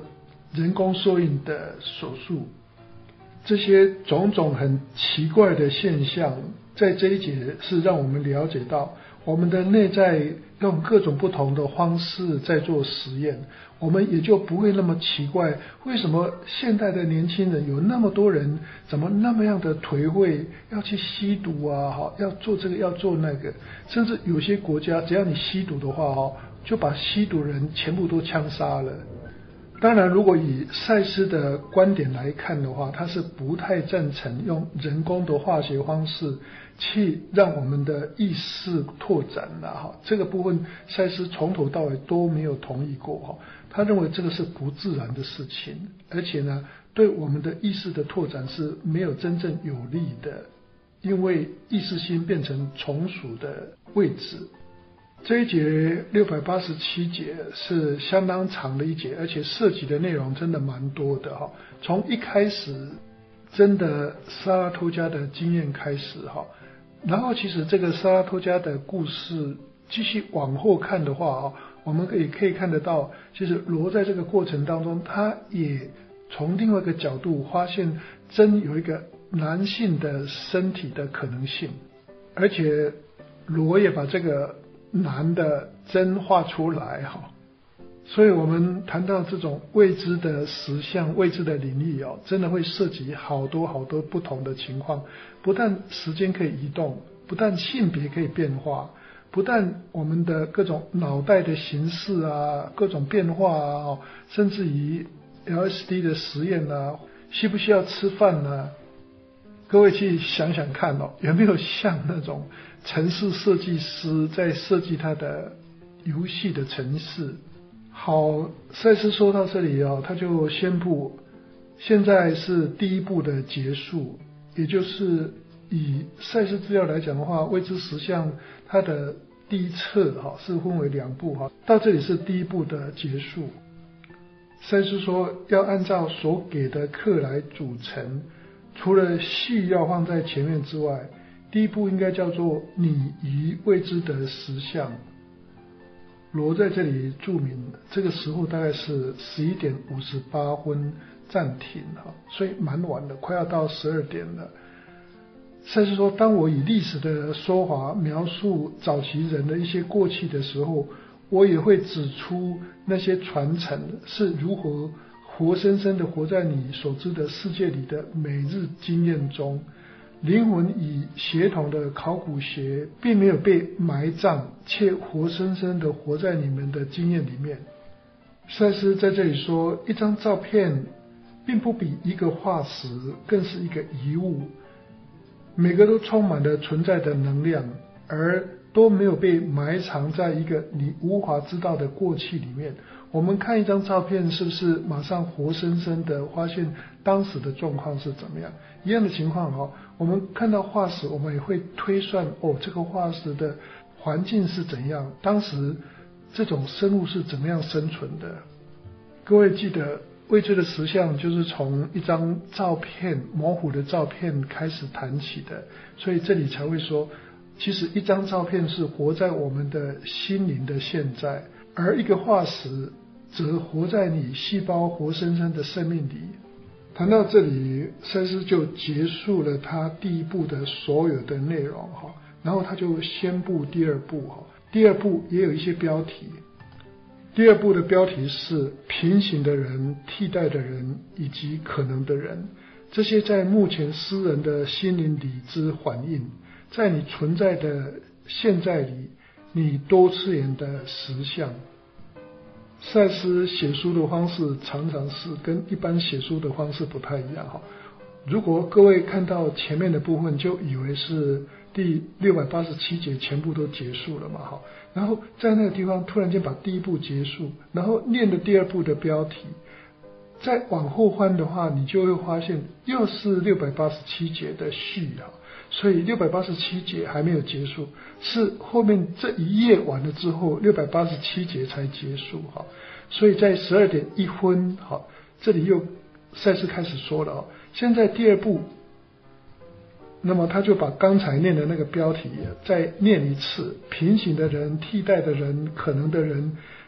人工受孕的手术，这些种种很奇怪的现象，在这一节是让我们了解到我们的内在用各种不同的方式在做实验，我们也就不会那么奇怪，为什么现代的年轻人有那么多人怎么那么样的颓废，要去吸毒啊，要做这个要做那个，甚至有些国家只要你吸毒的话，就把吸毒人全部都枪杀了。当然，如果以赛斯的观点来看的话，他是不太赞成用人工的化学方式去让我们的意识拓展了哈。这个部分赛斯从头到尾都没有同意过哈。他认为这个是不自然的事情，而且呢，对我们的意识的拓展是没有真正有利的，因为意识心变成从属的位置。这一节六百八十七节是相当长的一节，而且涉及的内容真的蛮多的哈。从一开始真的萨拉托加的经验开始哈，然后其实这个萨拉托加的故事继续往后看的话啊，我们可以可以看得到，其实罗在这个过程当中，他也从另外一个角度发现真有一个男性的身体的可能性，而且罗也把这个男的真画出来哈，所以我们谈到这种未知的实相、未知的领域哦，真的会涉及好多好多不同的情况。不但时间可以移动，不但性别可以变化，不但我们的各种脑袋的形式啊、各种变化啊，甚至于 L S D 的实验啊，需不需要吃饭呢？各位去想想看哦，有没有像那种程式设计师在设计他的游戏的程式？好，赛斯说到这里哦，他就宣布，现在是第一步的结束，也就是以赛斯资料来讲的话，未知实相它的第一册哈是分为两步哈，到这里是第一步的结束。赛斯说要按照所给的课来组成。除了序要放在前面之外，第一步应该叫做拟于未知的实相。罗在这里注明，这个时候大概是十一点五十八分暂停哈，所以蛮晚的，快要到十二点了。赛斯说，当我以历史的说法描述早期人的一些过去的时候，我也会指出那些传承是如何活生生的活在你所知的世界里的每日经验中，灵魂与血统的考古学并没有被埋葬，却活生生的活在你们的经验里面。赛斯在这里说，一张照片并不比一个化石更是一个遗物，每个都充满了存在的能量，而都没有被埋藏在一个你无法知道的过去里面。我们看一张照片，是不是马上活生生的发现当时的状况是怎么样？一样的情况哦，我们看到化石，我们也会推算哦，这个化石的环境是怎样，当时这种生物是怎么样生存的。各位记得，未知的实相就是从一张照片、模糊的照片开始谈起的，所以这里才会说，其实一张照片是活在我们的心灵的现在，而一个化石则活在你细胞活生生的生命里。谈到这里，赛斯就结束了他第一步的所有的内容哈，然后他就宣布第二步哈。第二步也有一些标题，第二步的标题是平行的人、替代的人以及可能的人，这些在目前私人的心灵里之反应，在你存在的现在里，你多次元的实相。赛斯写书的方式常常是跟一般写书的方式不太一样哈。如果各位看到前面的部分，就以为是第六百八十七节全部都结束了嘛哈，然后在那个地方突然间把第一部结束，然后念的第二部的标题，再往后翻的话，你就会发现又是六百八十七节的序哈。所以六百八十七节还没有结束，是后面这一页完了之后，六百八十七节才结束哈。所以在十二点一分哈，这里又赛斯开始说了哦，现在第二步，那么他就把刚才念的那个标题再念一次，平行的人、替代的人、可能的人，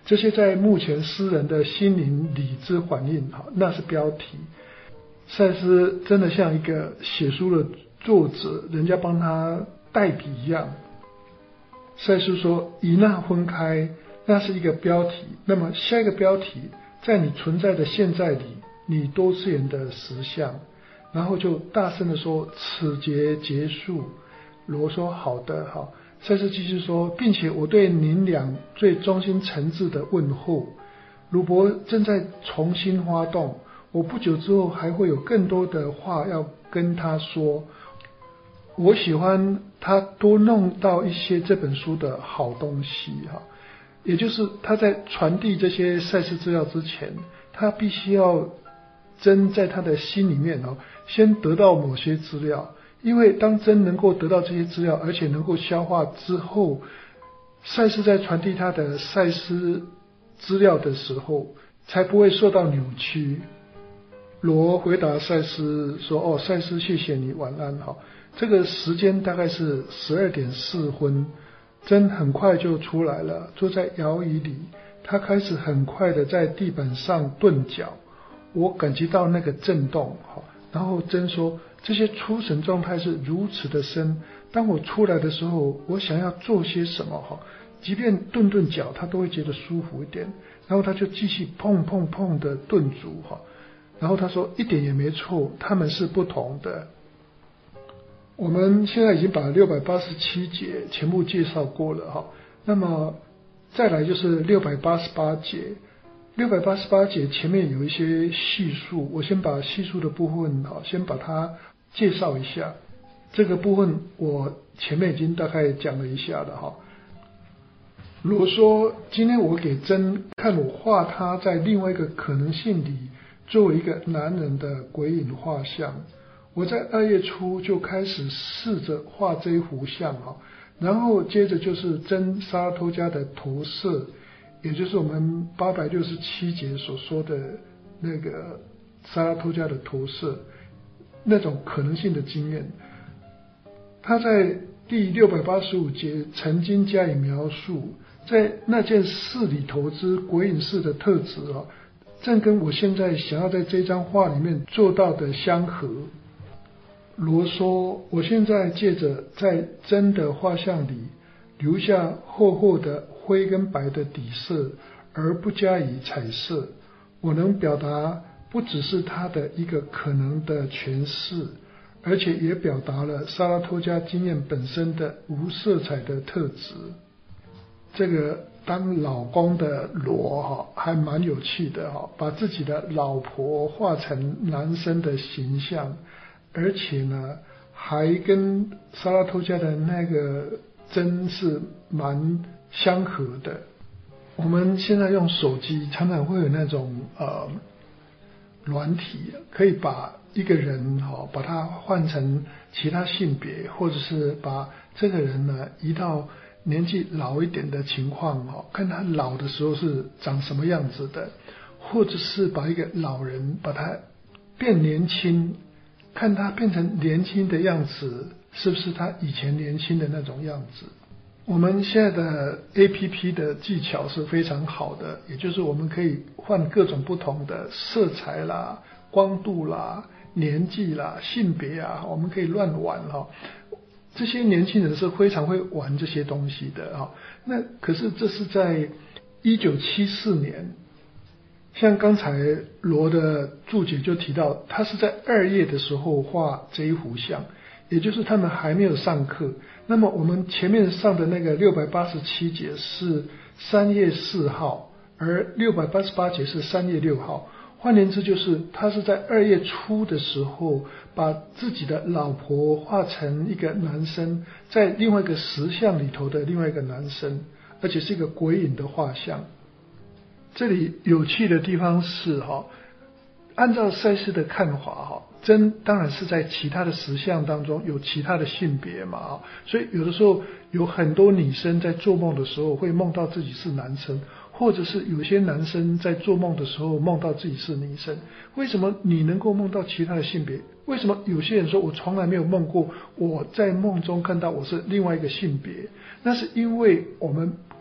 这些在目前诗人的心灵理智反应，那是标题。赛斯真的像一个写书的作者，人家帮他代笔一样。赛斯说以那分开，那是一个标题，那么下一个标题，在你存在的现在里，你多次元的实相，然后就大声的说此节结束。罗说好的，好。赛斯继续说，并且我对您俩最衷心诚挚的问候。鲁伯正在重新发动，我不久之后还会有更多的话要跟他说。我喜欢他多弄到一些这本书的好东西哈，也就是他在传递这些赛事资料之前，他必须要真在他的心里面哦，先得到某些资料。因为当真能够得到这些资料，而且能够消化之后，赛斯在传递他的赛斯资料的时候，才不会受到扭曲。罗回答赛斯说：“哦，赛斯，谢谢你，晚安。”好，这个时间大概是十二点四分，真很快就出来了，坐在摇椅里，他开始很快的在地板上顿脚，我感觉到那个震动。好，然后真说。这些出神状态是如此的深，当我出来的时候，我想要做些什么哈，即便顿顿脚，他都会觉得舒服一点。然后他就继续碰碰碰的顿足哈，然后他说一点也没错，他们是不同的。我们现在已经把六百八十七节全部介绍过了哈，那么再来就是六百八十八节。六百八十八节前面有一些叙述，我先把叙述的部分哈，先把它介绍一下。这个部分我前面已经大概讲了一下了哈。罗说，今天我给真看我画他在另外一个可能性里作为一个男人的鬼影画像。我在二月初就开始试着画这一幅像哈，然后接着就是真沙拉托加的投射。也就是我们八百六十七节所说的那个萨拉托加的投射，那种可能性的经验，他在第六百八十五节曾经加以描述，在那件事里头之鬼影式的特质啊，正跟我现在想要在这张画里面做到的相合。罗说，我现在借着在真的画像里留下厚厚的灰跟白的底色，而不加以彩色，我能表达不只是它的一个可能的诠释，而且也表达了萨拉托加经验本身的无色彩的特质。这个当老公的罗哈还蛮有趣的哈，把自己的老婆画成男生的形象，而且呢还跟萨拉托加的那个真是蛮相合的。我们现在用手机常常会有那种呃软体，可以把一个人哈、哦、把他换成其他性别，或者是把这个人呢移到年纪老一点的情况哈、哦，看他老的时候是长什么样子的，或者是把一个老人把他变年轻，看他变成年轻的样子，是不是他以前年轻的那种样子。我们现在的 A P P 的技巧是非常好的，也就是我们可以换各种不同的色彩啦、光度啦、年纪啦、性别啊，我们可以乱玩哈。这些年轻人是非常会玩这些东西的哈。那可是这是在一九七四年，像刚才罗的注解就提到，他是在二月的时候画这一幅像，也就是他们还没有上课。那么我们前面上的那个六百八十七节是三月四号，而六百八十八节是三月六号。换言之，就是他是在二月初的时候，把自己的老婆画成一个男生，在另外一个石像里头的另外一个男生，而且是一个鬼影的画像。这里有趣的地方是哈，按照赛斯的看法哈，真当然是在其他的实相当中有其他的性别嘛，所以有的时候有很多女生在做梦的时候会梦到自己是男生，或者是有些男生在做梦的时候梦到自己是女生。为什么你能够梦到其他的性别？为什么有些人说我从来没有梦过，我在梦中看到我是另外一个性别？那是因为我们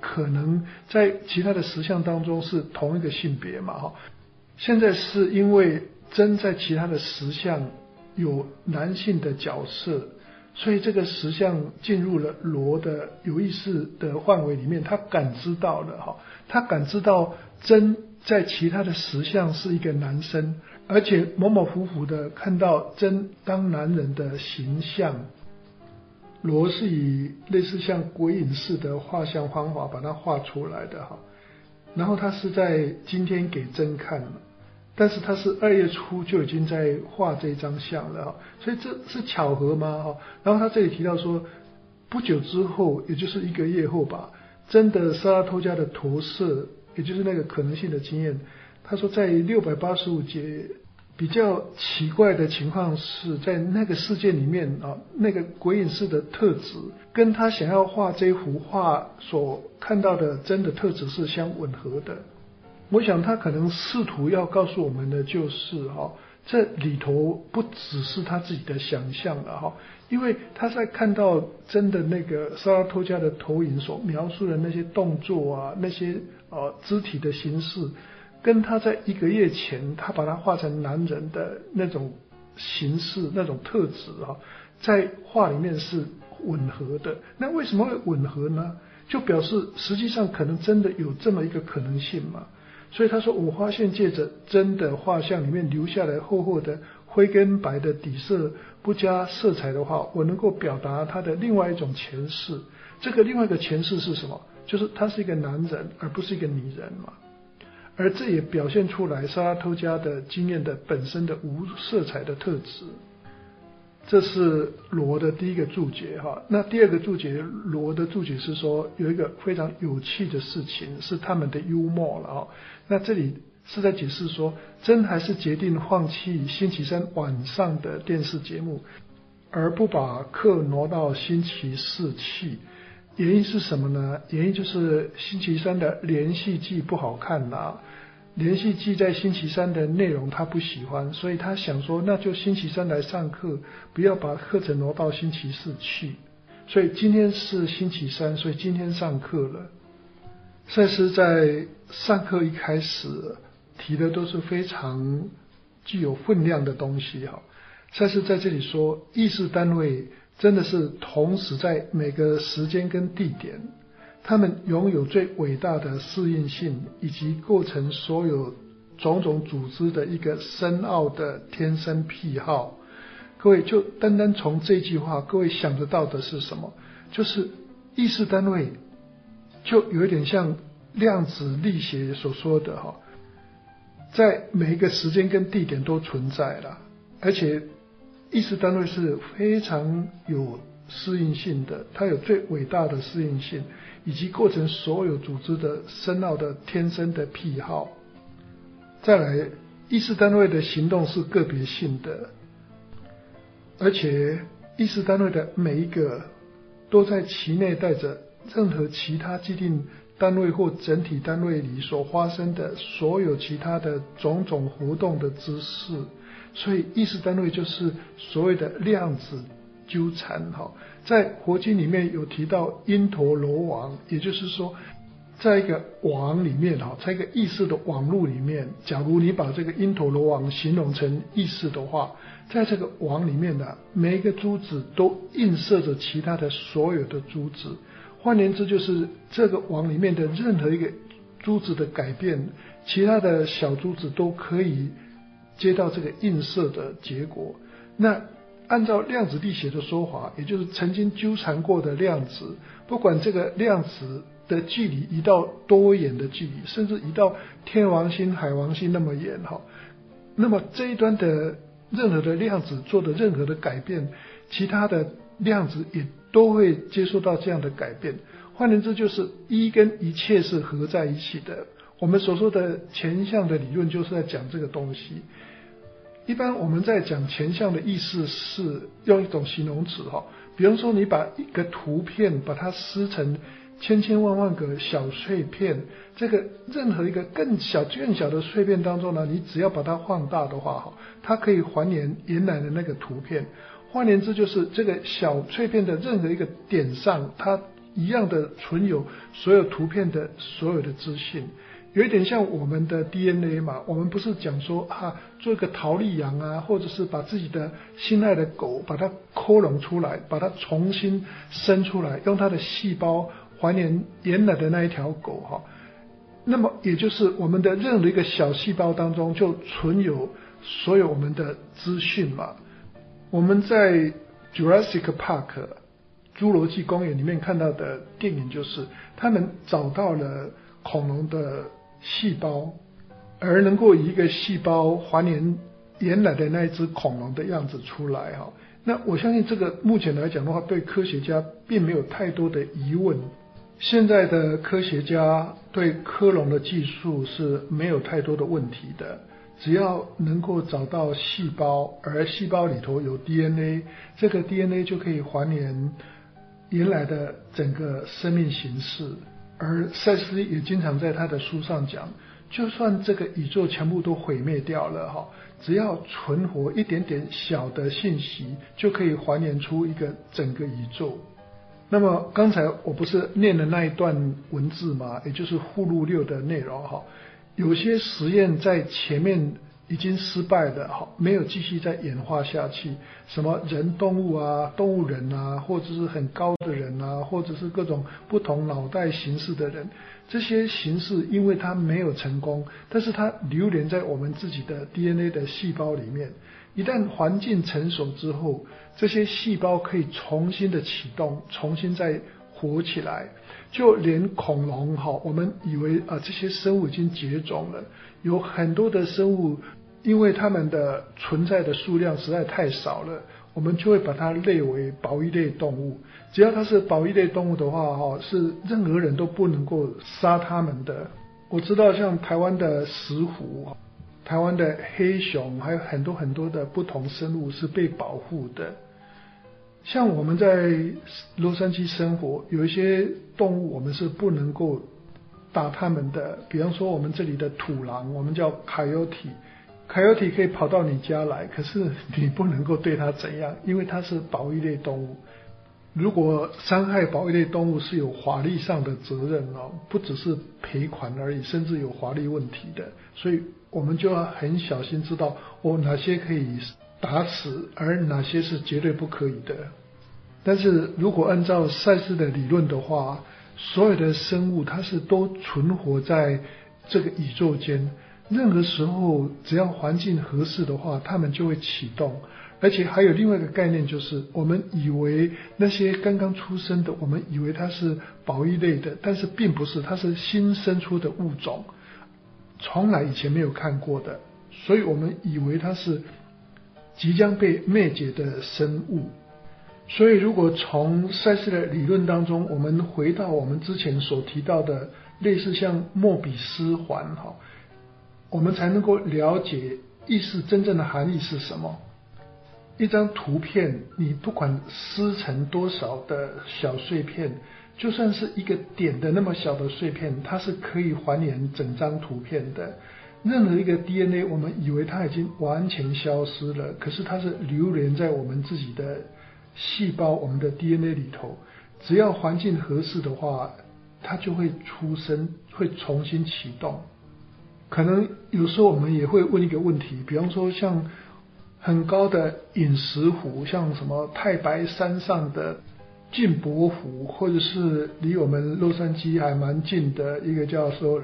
可能在其他的实相当中是同一个性别嘛哈。现在是因为真在其他的实相有男性的角色，所以这个实相进入了罗的有意识的范围里面，他感知到了哈，他感知到真在其他的实相是一个男生，而且模模糊糊的看到真当男人的形象。罗是以类似像鬼影式的画像方法把它画出来的哈，然后他是在今天给真看了，但是他是二月初就已经在画这张像了哈，所以这是巧合吗哈？然后他这里提到说，不久之后，也就是一个月后吧，真的沙拉托加的投射，也就是那个可能性的经验，他说在六百八十五节。比较奇怪的情况是在那个世界里面啊，那个鬼影式的特质跟他想要画这幅画所看到的真的特质是相吻合的。我想他可能试图要告诉我们的就是哈，这里头不只是他自己的想象了哈，因为他在看到真的那个沙拉托加的投影所描述的那些动作啊，那些呃肢体的形式。跟他在一个月前，他把它画成男人的那种形式、那种特质啊，在画里面是吻合的。那为什么会吻合呢？就表示实际上可能真的有这么一个可能性嘛。所以他说，我发现借着真的画像里面留下来厚厚的灰跟白的底色，不加色彩的话，我能够表达他的另外一种诠释。这个另外一个诠释是什么？就是他是一个男人，而不是一个女人嘛。而这也表现出来沙拉托加的经验的本身的无色彩的特质。这是罗的第一个注解哈。那第二个注解，罗的注解是说有一个非常有趣的事情是他们的幽默了哈。那这里是在解释说，真还是决定放弃星期三晚上的电视节目，而不把课挪到星期四去。原因是什么呢？原因就是星期三的连续剧不好看啦，连续剧在星期三的内容他不喜欢，所以他想说那就星期三来上课，不要把课程挪到星期四去。所以今天是星期三，所以今天上课了。赛斯在上课一开始提的都是非常具有分量的东西哈。赛斯在这里说，意识单位真的是同时在每个时间跟地点，他们拥有最伟大的适应性，以及构成所有种种组织的一个深奥的天生癖好。各位就单单从这句话，各位想得到的是什么？就是意识单位就有一点像量子力学所说的哈，在每一个时间跟地点都存在了，而且意识单位是非常有适应性的，它有最伟大的适应性，以及构成所有组织的深奥的天生的癖好。再来，意识单位的行动是个别性的，而且意识单位的每一个都在其内带着任何其他既定单位或整体单位里所发生的所有其他的种种活动的知识。所以意识单位就是所谓的量子纠缠哈，在佛经里面有提到因陀罗网，也就是说，在一个网里面哈，在一个意识的网络里面，假如你把这个因陀罗网形容成意识的话，在这个网里面的每一个珠子都映射着其他的所有的珠子。换言之，就是这个网里面的任何一个珠子的改变，其他的小珠子都可以接到这个映射的结果。那按照量子力学的说法，也就是曾经纠缠过的量子，不管这个量子的距离移到多远的距离，甚至移到天王星、海王星那么远哈，那么这一端的任何的量子做的任何的改变，其他的量子也都会接受到这样的改变。换言之，就是一跟一切是合在一起的。我们所说的前项的理论就是在讲这个东西。一般我们在讲前项的意思是用一种形容词哈，比方说你把一个图片把它撕成千千万万个小碎片，这个任何一个更小更小的碎片当中呢，你只要把它放大的话哈，它可以还原原来的那个图片。换言之，就是这个小碎片的任何一个点上，它一样的存有所有图片的所有的资讯。有一点像我们的 D N A 嘛，我们不是讲说啊，做一个桃莉羊啊，或者是把自己的心爱的狗把它克隆出来，把它重新生出来，用它的细胞还原原来的那一条狗哈。那么也就是我们的任何一个小细胞当中就存有所有我们的资讯嘛。我们在 Jurassic Park 侏罗纪公园里面看到的电影，就是他们找到了恐龙的细胞，而能够以一个细胞还原原来的那一只恐龙的样子出来哈。那我相信这个目前来讲的话，对科学家并没有太多的疑问。现在的科学家对克隆的技术是没有太多的问题的，只要能够找到细胞，而细胞里头有 D N A， 这个 D N A 就可以还原原来的整个生命形式。而赛斯也经常在他的书上讲，就算这个宇宙全部都毁灭掉了哈，只要存活一点点小的信息，就可以还原出一个整个宇宙。那么刚才我不是念了那一段文字吗？也就是附录六的内容哈。有些实验在前面已经失败了哈，没有继续再演化下去，什么人动物啊，动物人啊，或者是很高的人啊，或者是各种不同脑袋形式的人，这些形式因为它没有成功，但是它流连在我们自己的 D N A 的细胞里面。一旦环境成熟之后，这些细胞可以重新的启动，重新再活起来。就连恐龙哈，我们以为啊这些生物已经绝种了，有很多的生物因为它们的存在的数量实在太少了，我们就会把它列为保育类动物。只要它是保育类动物的话哈，是任何人都不能够杀它们的。我知道像台湾的石虎，台湾的黑熊，还有很多很多的不同生物是被保护的。像我们在洛杉矶生活，有一些动物我们是不能够打它们的，比方说我们这里的土狼，我们叫 coyote，coyote 可以跑到你家来，可是你不能够对它怎样，因为它是保育类动物。如果伤害保育类动物是有法律上的责任哦，不只是赔款而已，甚至有法律问题的，所以我们就要很小心知道哦哪些可以打死，而哪些是绝对不可以的。但是如果按照赛斯的理论的话，所有的生物它是都存活在这个宇宙间，任何时候只要环境合适的话，它们就会启动。而且还有另外一个概念，就是我们以为那些刚刚出生的，我们以为它是保育类的，但是并不是，它是新生出的物种，从来以前没有看过的，所以我们以为它是即将被灭绝的生物。所以如果从赛斯的理论当中，我们回到我们之前所提到的类似像莫比斯环哈，我们才能够了解意识真正的含义是什么。一张图片，你不管撕成多少的小碎片，就算是一个点的那么小的碎片，它是可以还原整张图片的。任何一个 D N A， 我们以为它已经完全消失了，可是它是流连在我们自己的细胞，我们的 D N A 里头。只要环境合适的话，它就会出生，会重新启动。可能有时候我们也会问一个问题，比方说像很高的隐石湖，像什么太白山上的镜泊湖，或者是离我们洛杉矶还蛮近的一个叫做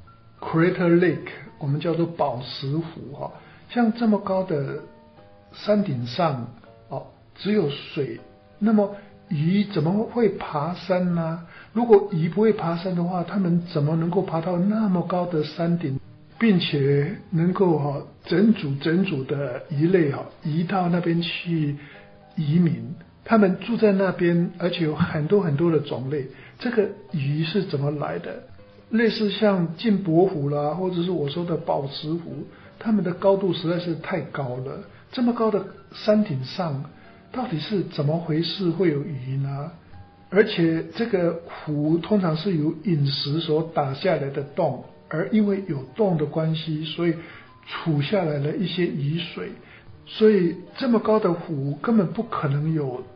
Crater Lake， 我们叫做宝石湖哈。像这么高的山顶上哦，只有水，那么鱼怎么会爬山呢？如果鱼不会爬山的话，它们怎么能够爬到那么高的山顶，并且能够哈整组整组的鱼类哈移到那边去移民？他们住在那边，而且有很多很多的种类。这个鱼是怎么来的？类似像镜泊湖啦，或者是我说的宝石湖，它们的高度实在是太高了。这么高的山顶上，到底是怎么回事会有鱼呢？而且这个湖通常是由陨石所打下来的洞，而因为有洞的关系，所以储下来了一些雨水。所以这么高的湖根本不可能有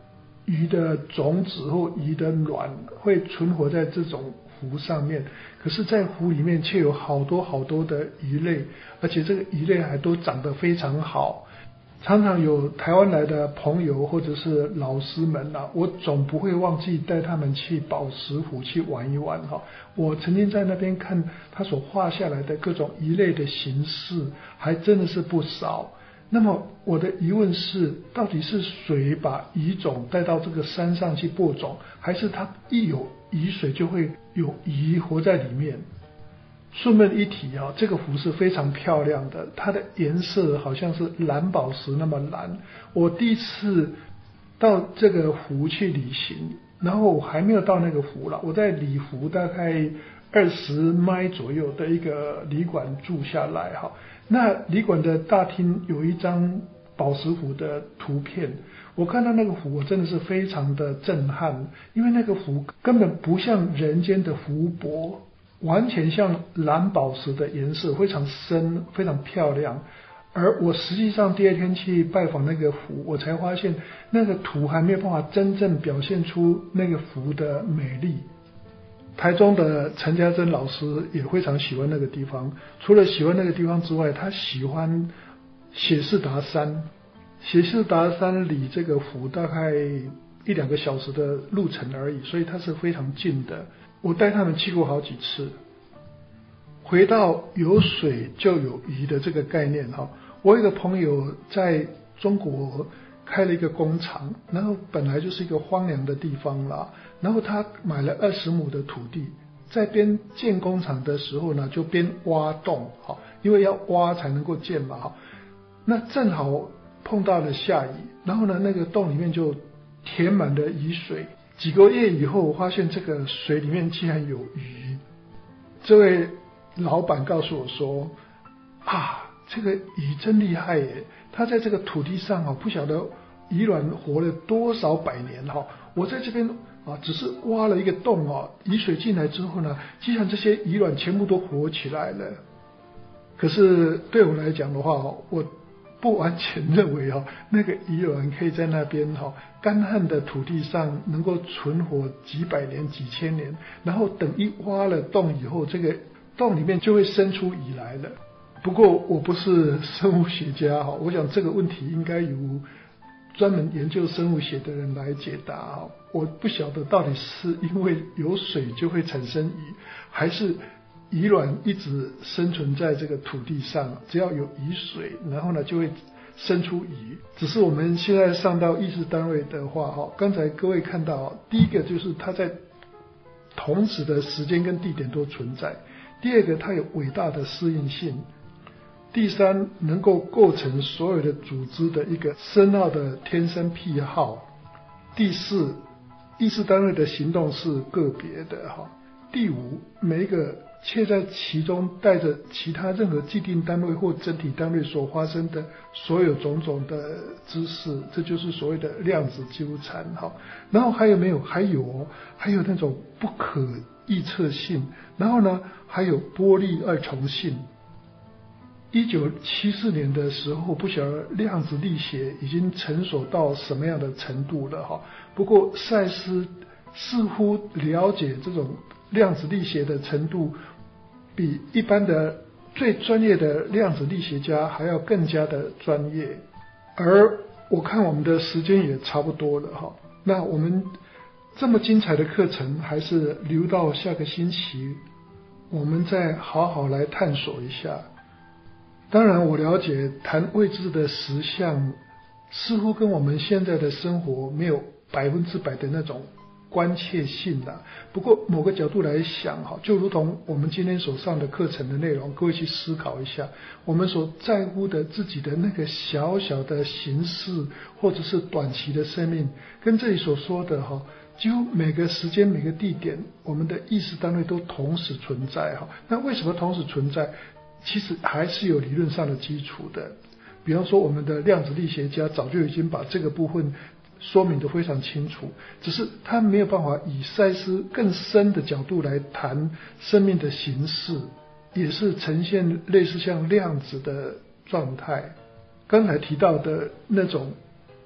鱼的种子或鱼的卵会存活在这种湖上面，可是在湖里面却有好多好多的鱼类，而且这个鱼类还都长得非常好。常常有台湾来的朋友或者是老师们啊，我总不会忘记带他们去宝石湖去玩一玩哈。我曾经在那边看他所画下来的各种鱼类的形式，还真的是不少。那么我的疑问是，到底是谁把鱼种带到这个山上去播种，还是它一有雨水就会有鱼活在里面？顺便一提啊，这个湖是非常漂亮的，它的颜色好像是蓝宝石那么蓝。我第一次到这个湖去旅行，然后我还没有到那个湖了，我在里湖大概二十迈左右的一个旅馆住下来哈。那旅馆的大厅有一张宝石湖的图片，我看到那个湖我真的是非常的震撼，因为那个湖根本不像人间的湖泊，完全像蓝宝石的颜色，非常深，非常漂亮。而我实际上第二天去拜访那个湖，我才发现那个图还没有办法真正表现出那个湖的美丽。台中的陈家珍老师也非常喜欢那个地方，除了喜欢那个地方之外，他喜欢雪士达山。雪士达山离这个湖大概一两个小时的路程而已，所以它是非常近的。我带他们去过好几次。回到有水就有鱼的这个概念哈，我有一个朋友在中国开了一个工厂，然后本来就是一个荒凉的地方啦，然后他买了二十亩的土地，在边建工厂的时候呢，就边挖洞哈，因为要挖才能够建嘛哈。那正好碰到了下雨，然后呢，那个洞里面就填满了雨水。几个月以后，我发现这个水里面竟然有鱼。这位老板告诉我说：“啊，这个鱼真厉害耶！他在这个土地上啊，不晓得鱼卵活了多少百年哈。我在这边啊，只是挖了一个洞啊，雨水进来之后呢，既然这些鱼卵全部都活起来了。可是对我来讲的话，我不完全认为哈，那个鱼卵可以在那边哈干旱的土地上能够存活几百年、几千年，然后等一挖了洞以后，这个洞里面就会生出鱼来了。不过我不是生物学家哈，我想这个问题应该由专门研究生物学的人来解答哈。我不晓得到底是因为有水就会产生鱼，还是鱼卵一直生存在这个土地上，只要有雨水，然后呢就会生出鱼。只是我们现在上到意识单位的话哈，刚才各位看到，第一个就是它在同时的时间跟地点都存在，第二个它有伟大的适应性，第三能够构成所有的组织的一个深奥的天生癖好，第四意识单位的行动是个别的哈，第五每一个且在其中带着其他任何既定单位或整体单位所发生的所有种种的知识，这就是所谓的量子纠缠哈。然后还有没有？还有还有那种不可预测性，然后呢还有波粒二重性。一九七四年的时候，不晓得量子力学已经成熟到什么样的程度了哈。不过赛斯似乎了解这种量子力学的程度，比一般的最专业的量子力学家还要更加的专业。而我看我们的时间也差不多了哈，那我们这么精彩的课程还是留到下个星期，我们再好好来探索一下。当然我了解谈未知的实相似乎跟我们现在的生活没有百分之百的那种关切性啦，不过某个角度来想哈，就如同我们今天所上的课程的内容，各位去思考一下，我们所在乎的自己的那个小小的形式或者是短期的生命，跟这里所说的哈，几乎每个时间每个地点，我们的意识单位都同时存在哈。那为什么同时存在？其实还是有理论上的基础的。比方说我们的量子力学家早就已经把这个部分说明得非常清楚，只是他没有办法以赛斯更深的角度来谈生命的形式，也是呈现类似像量子的状态。刚才提到的那种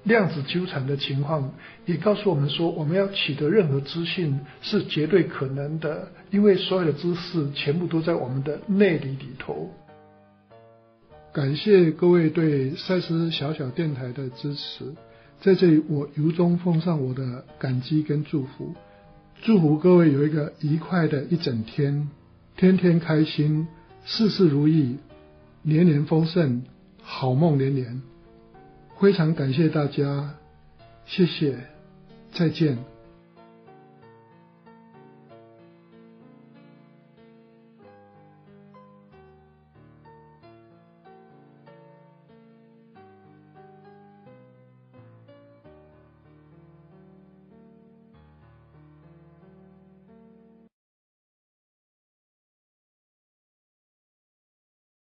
量子纠缠的情况，也告诉我们说，我们要取得任何资讯是绝对可能的，因为所有的知识全部都在我们的内里里头。感谢各位对赛斯小小电台的支持，在这里我由衷奉上我的感激跟祝福，祝福各位有一个愉快的一整天，天天开心，事事如意，年年丰盛，好梦连连。非常感谢大家，谢谢，再见。